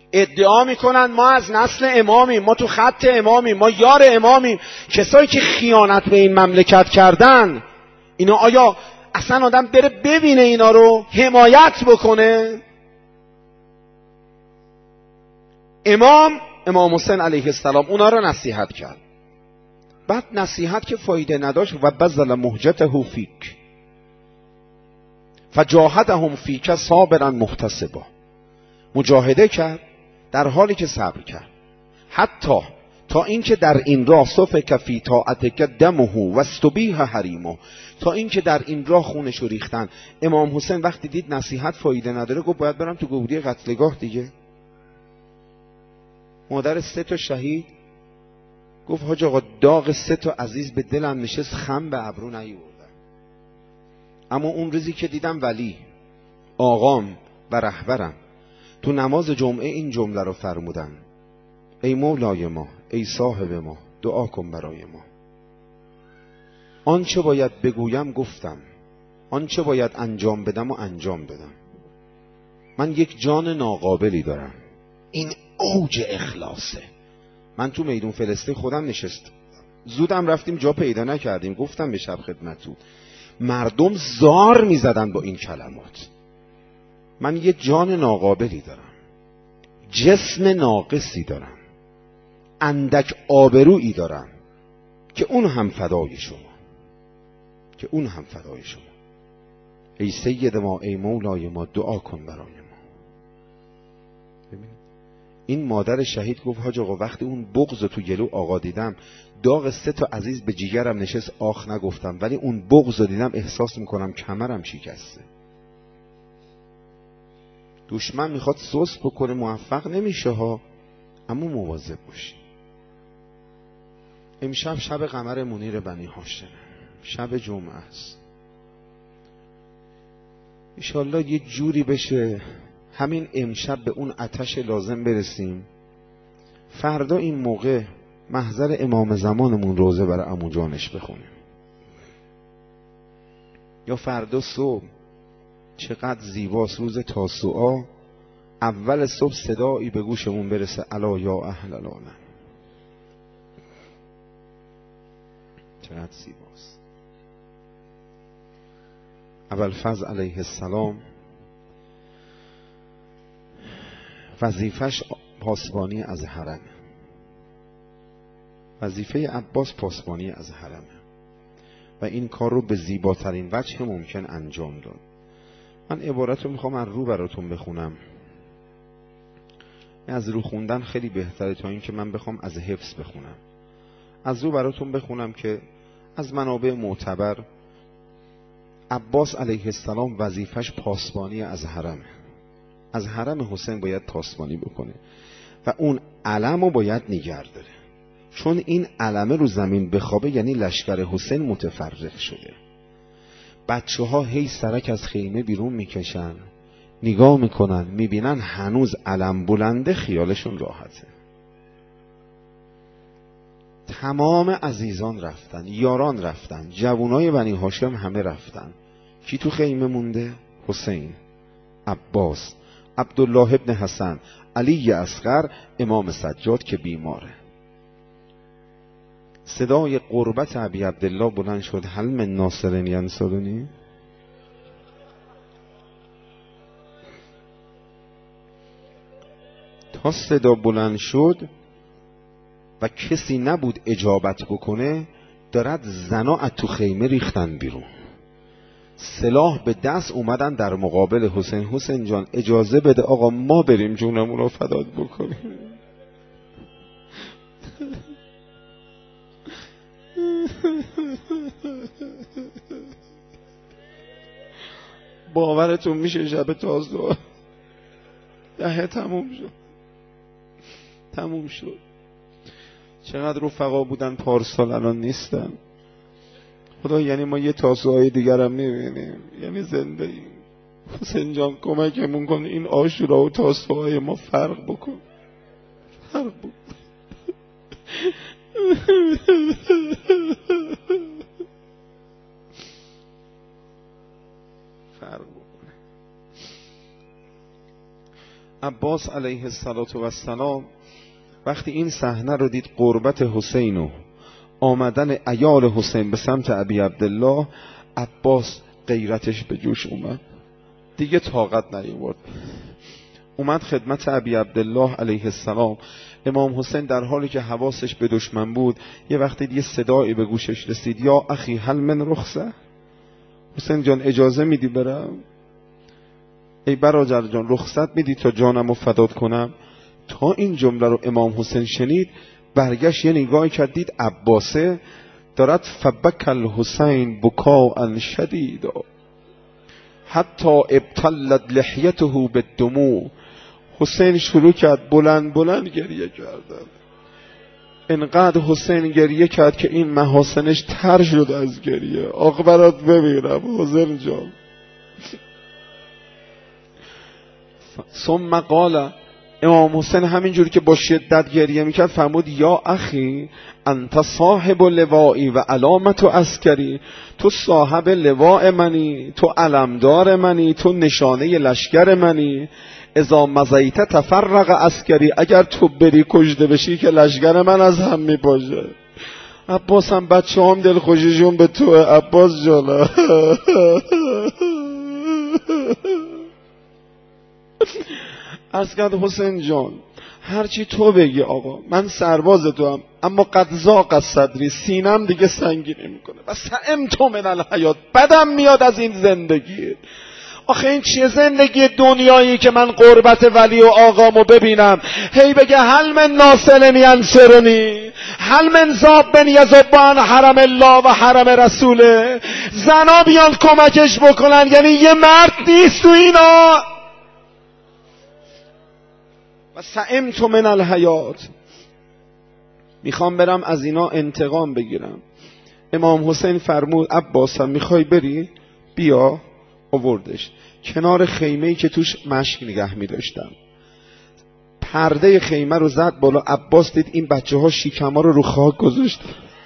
ادعا میکنن ما از نسل امامیم، ما تو خط امامیم، ما یار امامیم. کسایی که خیانت به این مملکت کردن، اینا آیا اصلا آدم بره ببینه اینا رو حمایت بکنه؟ امام امام حسین علیه السلام اونا رو نصیحت کرد. بعد نصیحت که فایده نداشت و بذل مهجته فیک فجاهدهم فیک صابرا محتسبا، مجاهده کرد در حالی که صبر کرد، حتی تا اینکه در این راه سفک فی طاعتک دمه و استبیح حریمه، تا اینکه در این راه خونش رو ریختن. امام حسین وقتی دید نصیحت فایده نداره گفت باید برم تو گودی قتلگاه دیگه. مادر سه تا شهید گفت حاج آقا داغ سه تا عزیز به دلم نشست، خم به ابرو نیوردم. اما اون روزی که دیدم ولی آقام و رهبرم تو نماز جمعه این جمله رو فرمودن: ای مولای ما، ای صاحب ما، دعا کن برای ما. آنچه باید بگویم گفتم، آنچه باید انجام بدم و انجام بدم. من یک جان ناقابلی دارم. این اوج اخلاصه. من تو میدون فلسطین خودم نشستم، زودم رفتیم جا پیدا نکردیم، گفتم به شب خدمتو، مردم زار میزدن با این کلمات. من یه جان ناقابلی دارم، جسم ناقصی دارم، اندک آبرویی دارم که اون هم فدای شما، که اون هم فدای شما. ای سید ما، ای مولای ما، دعا کن برای ما. ببینید این مادر شهید گفت حاج آقا وقتی اون بغض تو گلو آقا دیدم، داغ سه تا عزیز به جیگرم نشست، آخ نگفتم، ولی اون بغض رو دیدم احساس میکنم کمرم شکسته. دشمن میخواد سوس بکنه موفق نمیشه ها، اما مواظب باشی. امشب شب قمر منیر بنی هاشم، شب جمعه است. انشالله یه جوری بشه همین امشب به اون آتش لازم برسیم، فردا این موقع محضر امام زمانمون روزه برای عمو جانش بخونیم، یا فردا صبح. چقدر زیباست روز تاسوعا، اول صبح صدایی به گوشمون برسه: الا یا اهل العالم. چقدر زیباست. ابوالفضل علیه السلام وظیفش پاسبانی از حرم، وظیفه عباس پاسبانی از حرم، و این کار رو به زیباترین وجه ممکن انجام داد. من عبارت رو میخوام از رو براتون بخونم. از رو خوندن خیلی بهتره تا این که من بخوام از حفظ بخونم. از رو براتون بخونم که از منابع معتبر عباس علیه السلام وظیفش پاسبانی از حرم، از حرم حسین باید پاسبانی بکنه و اون علم رو باید نگه داره، چون این علمه رو زمین بخوابه یعنی لشکر حسین متفرق شده. بچه ها هی سرک از خیمه بیرون میکشن، نگاه میکنن، میبینن هنوز علم بلنده، خیالشون راحته. تمام عزیزان رفتن، یاران رفتن، جوانای بنی هاشم همه رفتن. کی تو خیمه مونده؟ حسین، عباس، عبدالله ابن حسن، علی اصغر، امام سجاد که بیماره. صدای قربت ابی عبدالله بلند شد: هل من ناصر ینصرنی؟ تا صدا بلند شد و کسی نبود اجابت بکنه، دارد زنا از تو خیمه ریختن بیرون، سلاح به دست اومدن در مقابل حسین. حسین جان اجازه بده آقا ما بریم جونمون رو فدات بکنیم. باورتون میشه شب تاسوعا دهه تموم شد، تموم شد. چقدر رفقا بودن پارسال الان نیستن. خدا یعنی ما یه تاسوعای دیگر هم میبینیم، یعنی زنده ایم. حسین جان کمکمون کن این عاشورا و تاسوعای ما فرق بکن، فرق بکن. فرق بکنه. عباس علیه السلام وقتی این صحنه رو دید، قربت حسین و آمدن عیال حسین به سمت ابی عبدالله، عباس غیرتش به جوش اومد، دیگه طاقت نیاورد، اومد خدمت ابی عبدالله علیه السلام. امام حسین در حالی که حواسش به دشمن بود، یه وقتی یه صدایی به گوشش رسید، یا اخی هل من رخصه، حسین جان اجازه میدی برم؟ ای برادر جان رخصت میدی تا جانمو فدات کنم؟ تا این جمله رو امام حسین شنید، برگشت یه نگاهی کرد، دید عباسه دارد فبک الحسین بکاء شدیدا حتی ابتلت لحیته بالدموع. حسین شروع کرد بلند بلند گریه کردن، انقدر حسین گریه کرد که این محاسنش تر شد از گریه. آقا برات ببینم حسین جان. ثم قال، امام حسین همینجوری که با شدت گریه میکرد فرمود یا اخی انت صاحب لوائی و علامت و عسکری، تو صاحب لواء منی، تو علمدار منی، تو نشانه لشکر منی. اذا مزیت تفرق عسکری، اگر تو بری کشته بشی که لشکر من از هم میپاشه. عباس هم بچه هم دل خوشیشون به توه. عباس جانا عرض کرد حسین جان هرچی تو بگی آقا، من سرباز تو هم، اما قد ضاق از صدری، سینم دیگه سنگینی میکنه و سئمت من الحیات، بدم میاد از این زندگی. آخه این چیه زندگی دنیایی که من قربت ولی و آقامو ببینم هی بگه هل من ناصر ینصرنی، هل من ذاب بن یذبان حرم الله و حرم رسوله، زنا بیان کمکش بکنن، یعنی یه مرد نیست تو اینا. و سئمت من الحیات، میخوام برم از اینا انتقام بگیرم. امام حسین فرمود عباسم میخوای بری؟ بیا. آوردش کنار خیمه‌ای که توش مشک نگه می‌داشتم، پرده خیمه رو زد بالا. عباس دید این بچه ها شیکما رو رو خاک گذاشت.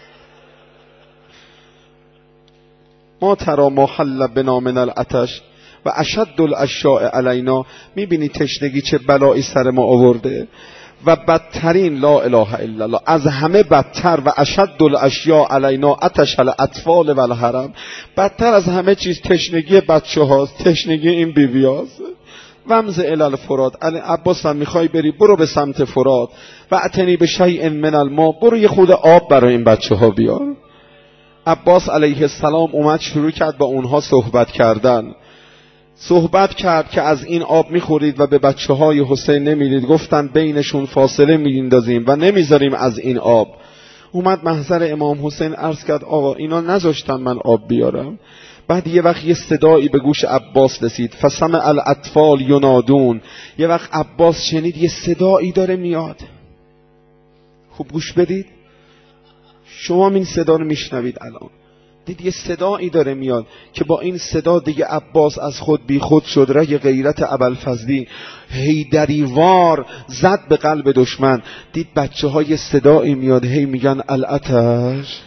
ما ترا ما حل بنا من العطش و اشد الاشیاء علینا، میبینی تشنگی چه بلایی سر ما آورده. و بدترین لا اله الا الله، از همه بدتر و اشد الاشیاء علینا عطش الاطفال و الحرم، بدتر از همه چیز تشنگی بچه هاست، تشنگی این بیبی هاست. ومز الالفرات، عباس هم میخوای بری برو به سمت فرات و اتنی به شیء من الماء، برو یه خود آب برای این بچه ها بیار. عباس علیه السلام اومد شروع کرد با اونها صحبت کردن. صحبت کرد که از این آب میخورید و به بچه های حسین نمیدید. گفتن بینشون فاصله میندازیم و نمیذاریم از این آب. اومد محضر امام حسین عرض کرد آقا اینا نذاشتن من آب بیارم. بعد یه وقت یه صدایی به گوش عباس رسید، فسمع الاطفال ینادون. یه وقت عباس شنید یه صدایی داره میاد. خوب گوش بدید، شما این صدا رو میشنوید الان. دید یه صدایی داره میاد که با این صدا دیگه عباس از خود بی خود شد. رگ غیرت ابوالفضلی هیدریوار زد به قلب دشمن. دید بچه های صدایی میاد هی میگن العطش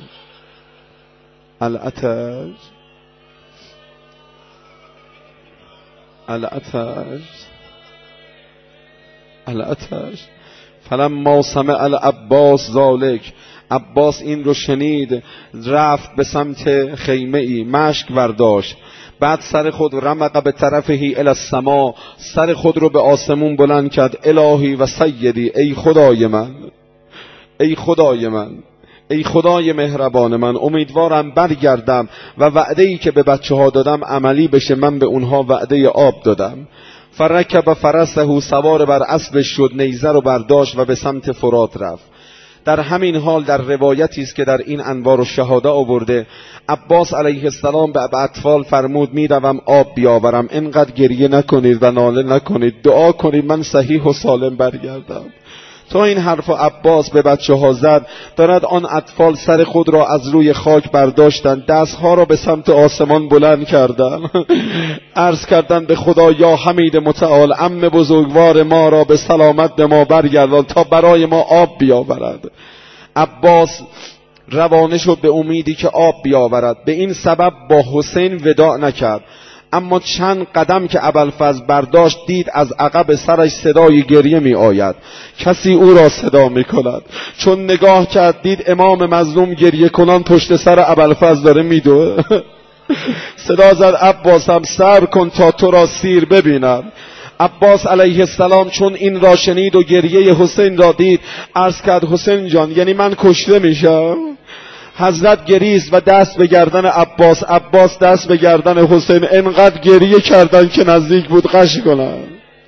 العطش العطش العطش. فلما سمع العباس ذلک، عباس این رو شنید رفت به سمت خیمه ای، مشک برداشت. بعد سر خود رمق به طرفهی الی السما، سر خود رو به آسمون بلند کرد. الهی و سیدی، ای خدای من، ای خدای من، ای خدای مهربان من، امیدوارم برگردم و وعده ای که به بچه ها دادم عملی بشه. من به اونها وعده آب دادم. فرکب فرسه، سوار بر اسبش شد، نیزه رو برداشت و به سمت فرات رفت. در همین حال در روایتی است که در این انوار الشهاده آورده، عباس علیه السلام به اطفال فرمود میروم آب بیاورم، اینقدر گریه نکنید و ناله نکنید، دعا کنید من صحیح و سالم برگردم. تا این حرف عباس به بچه ها زد، دارد آن اطفال سر خود را از روی خاک برداشتند، دستها را به سمت آسمان بلند کردند، عرض کردند به خدا یا حمید متعال، عم بزرگوار ما را به سلامت به ما برگردان تا برای ما آب بیاورد. عباس روانه شد به امیدی که آب بیاورد. به این سبب با حسین وداع نکرد. اما چند قدم که ابوالفضل برداشت دید از عقب سرش صدای گریه می آید. کسی او را صدا می کند. چون نگاه کرد دید امام مظلوم گریه کنان پشت سر ابوالفضل داره می دوه. صدا زد عباسم صبر کن تا تو را سیر ببینم. عباس علیه السلام چون این را شنید و گریه حسین را دید عرض کرد حسین جان یعنی من کشته میشم؟ حضرت گریست و دست به گردن عباس، عباس دست به گردن حسین، انقدر گریه کردن که نزدیک بود غش کنن.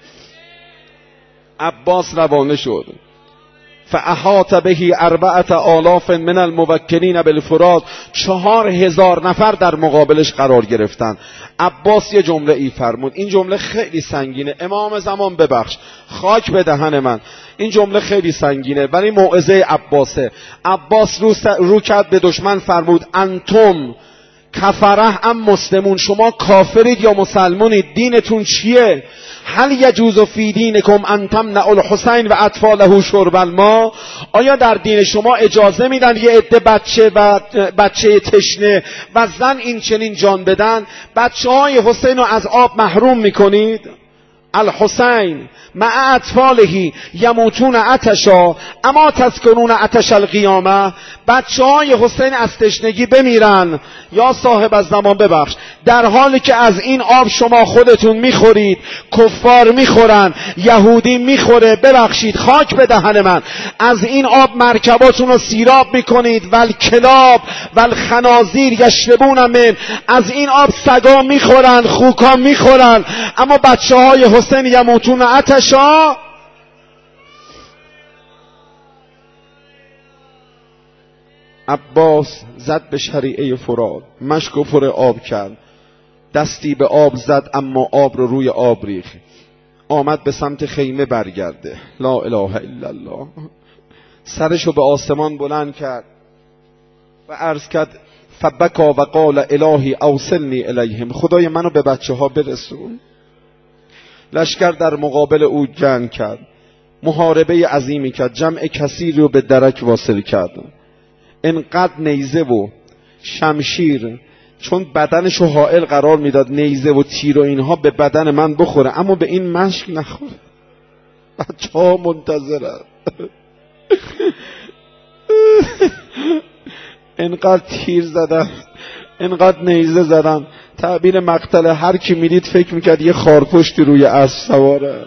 عباس روانه شد. فاحاط به اربعة آلاف من الموکلین بالفرات، چهار هزار نفر در مقابلش قرار گرفتن. عباس یه جمله ای فرمود، این جمله خیلی سنگینه. امام زمان ببخش، خاک به دهن من، این جمله خیلی سنگینه ولی موعظه عباسه. عباس رو, س... رو کرد به دشمن فرمود انتم کفره ام مسلمون، شما کافرید یا مسلمونید؟ دینتون چیه؟ هل یجوز فی دینکم ان تمنعوا الحسین و اطفاله شرب الماء، آیا در دین شما اجازه میدن یه عده بچه و بچه تشنه و زن این چنین جان بدن؟ بچه های حسین رو از آب محروم میکنید؟ الحسین مع اطفاله یموتون عطشا اما تسکنون عطش القیامه، بچه های حسین از تشنگی بمیرن یا صاحب از زمان ببخش، در حالی که از این آب شما خودتون میخورید، کفار میخورن، یهودی میخوره، ببخشید خاک به دهن من، از این آب مرکباتون رو سیراب میکنید، ول کلاب ول خنازیر یشربون من، از این آب سگا میخورن، خوکا میخورن، اما بچه های حسین یموتون عطشا. عباس زد به شریعه فرات، مشک و پر آب کرد، دستی به آب زد اما آب رو روی آب ریخت، آمد به سمت خیمه برگرده. لا اله الا الله. سرشو به آسمان بلند کرد و عرض کرد فبکا و قال الهی اوصلنی الیهم، خدای منو به بچه ها برسون. لشکر در مقابل او جنگ کرد، محاربه عظیمی کرد، جمع کثیری رو به درک واصل کرد. انقدر نیزه و شمشیر، چون بدنشو حائل قرار میداد، نیزه و تیر و اینها به بدن من بخوره اما به این مشک نخوره. بچه ها منتظرن. انقدر تیر زدن، انقدر نیزه زدن، تعبیر مقتل هر کی میدید فکر میکرد یه خارپشتی روی اسب سواره.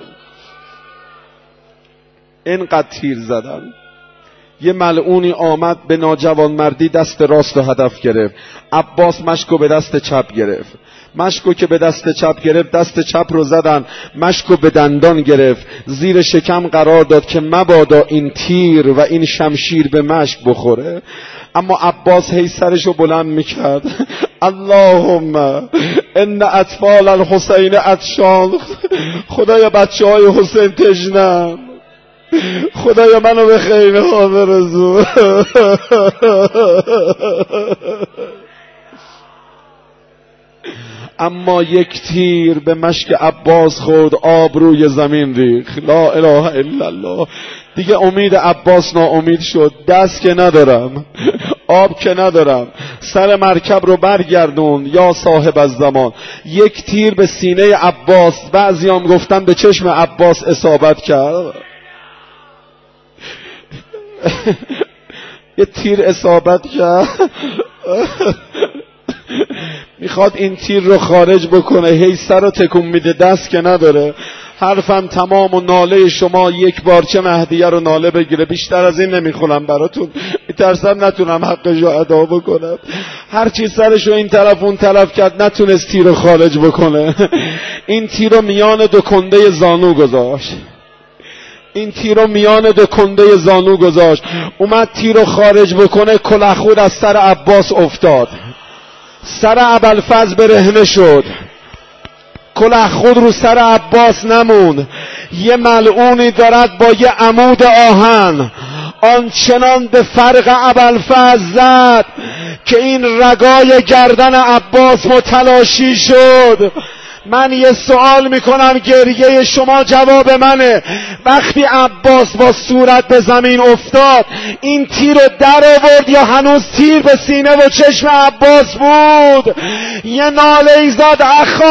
انقدر تیر زدن. یه ملعونی آمد به ناجوانمردی دست راست رو هدف گرفت. عباس مشکو به دست چپ گرفت. مشکو که به دست چپ گرفت، دست چپ رو زدن، مشکو به دندان گرفت، زیر شکم قرار داد که مبادا این تیر و این شمشیر به مشک بخوره. اما عباس هی سرشو بلند میکرد، اللهم ان اطفال الحسین عطشان، خدایا بچه های حسین تشنن، خدایا منو به خیمه ها برسون. اما یک تیر به مشک عباس خورد، آب روی زمین ریخت. لا اله الا الله. دیگه امید عباس ناامید شد. دست که ندارم، آب که ندارم، سر مرکب رو برگردون یا صاحب از زمان. یک تیر به سینه عباس، بعضیام گفتن به چشم عباس اصابت کرد. یه تیر اصابت کرد. میخواد این تیر رو خارج بکنه، هی سر رو تکون میده، دست که نداره. حرفم تمام و ناله شما یک بارچه مهدیه رو ناله بگیره. بیشتر از این نمیخونم براتون، میترسم نتونم حقش رو ادا بکنم. هرچی سرش رو این طرف اون طرف کرد نتونست تیر رو خارج بکنه. این تیر رو میان دو کنده زانو گذاشت. این تیر رو میان دو کنده زانو گذاشت. اومد تیر رو خارج بکنه، کلاه خود از سر عباس افتاد. سر ابوالفضل برهنه شد. کلاه خود رو سر عباس نموند. یه ملعونی دارد با یه عمود آهن آنچنان به فرق ابوالفضل زد که این رگای گردن عباس متلاشی شد. من یه سوال میکنم، گریه شما جواب منه. وقتی عباس با صورت به زمین افتاد این تیر رو در آورد یا هنوز تیر به سینه و چشم عباس بود؟ یه ناله ای زد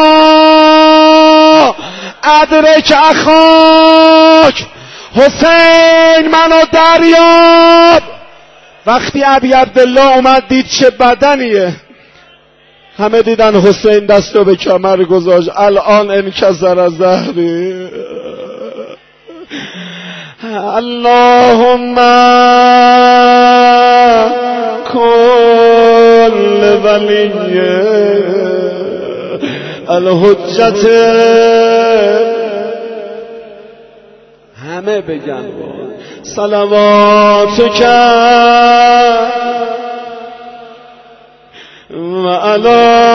اخا ادرک اخاک، حسین منو دریاب. وقتی ابی عبدالله اومد دید چه بدنیه، همه دیدن حسین دستو به کمر گذاشت. الان انکسر از ظهری. اللهم کل ولی الحجت. همه بگن صلواتک و علی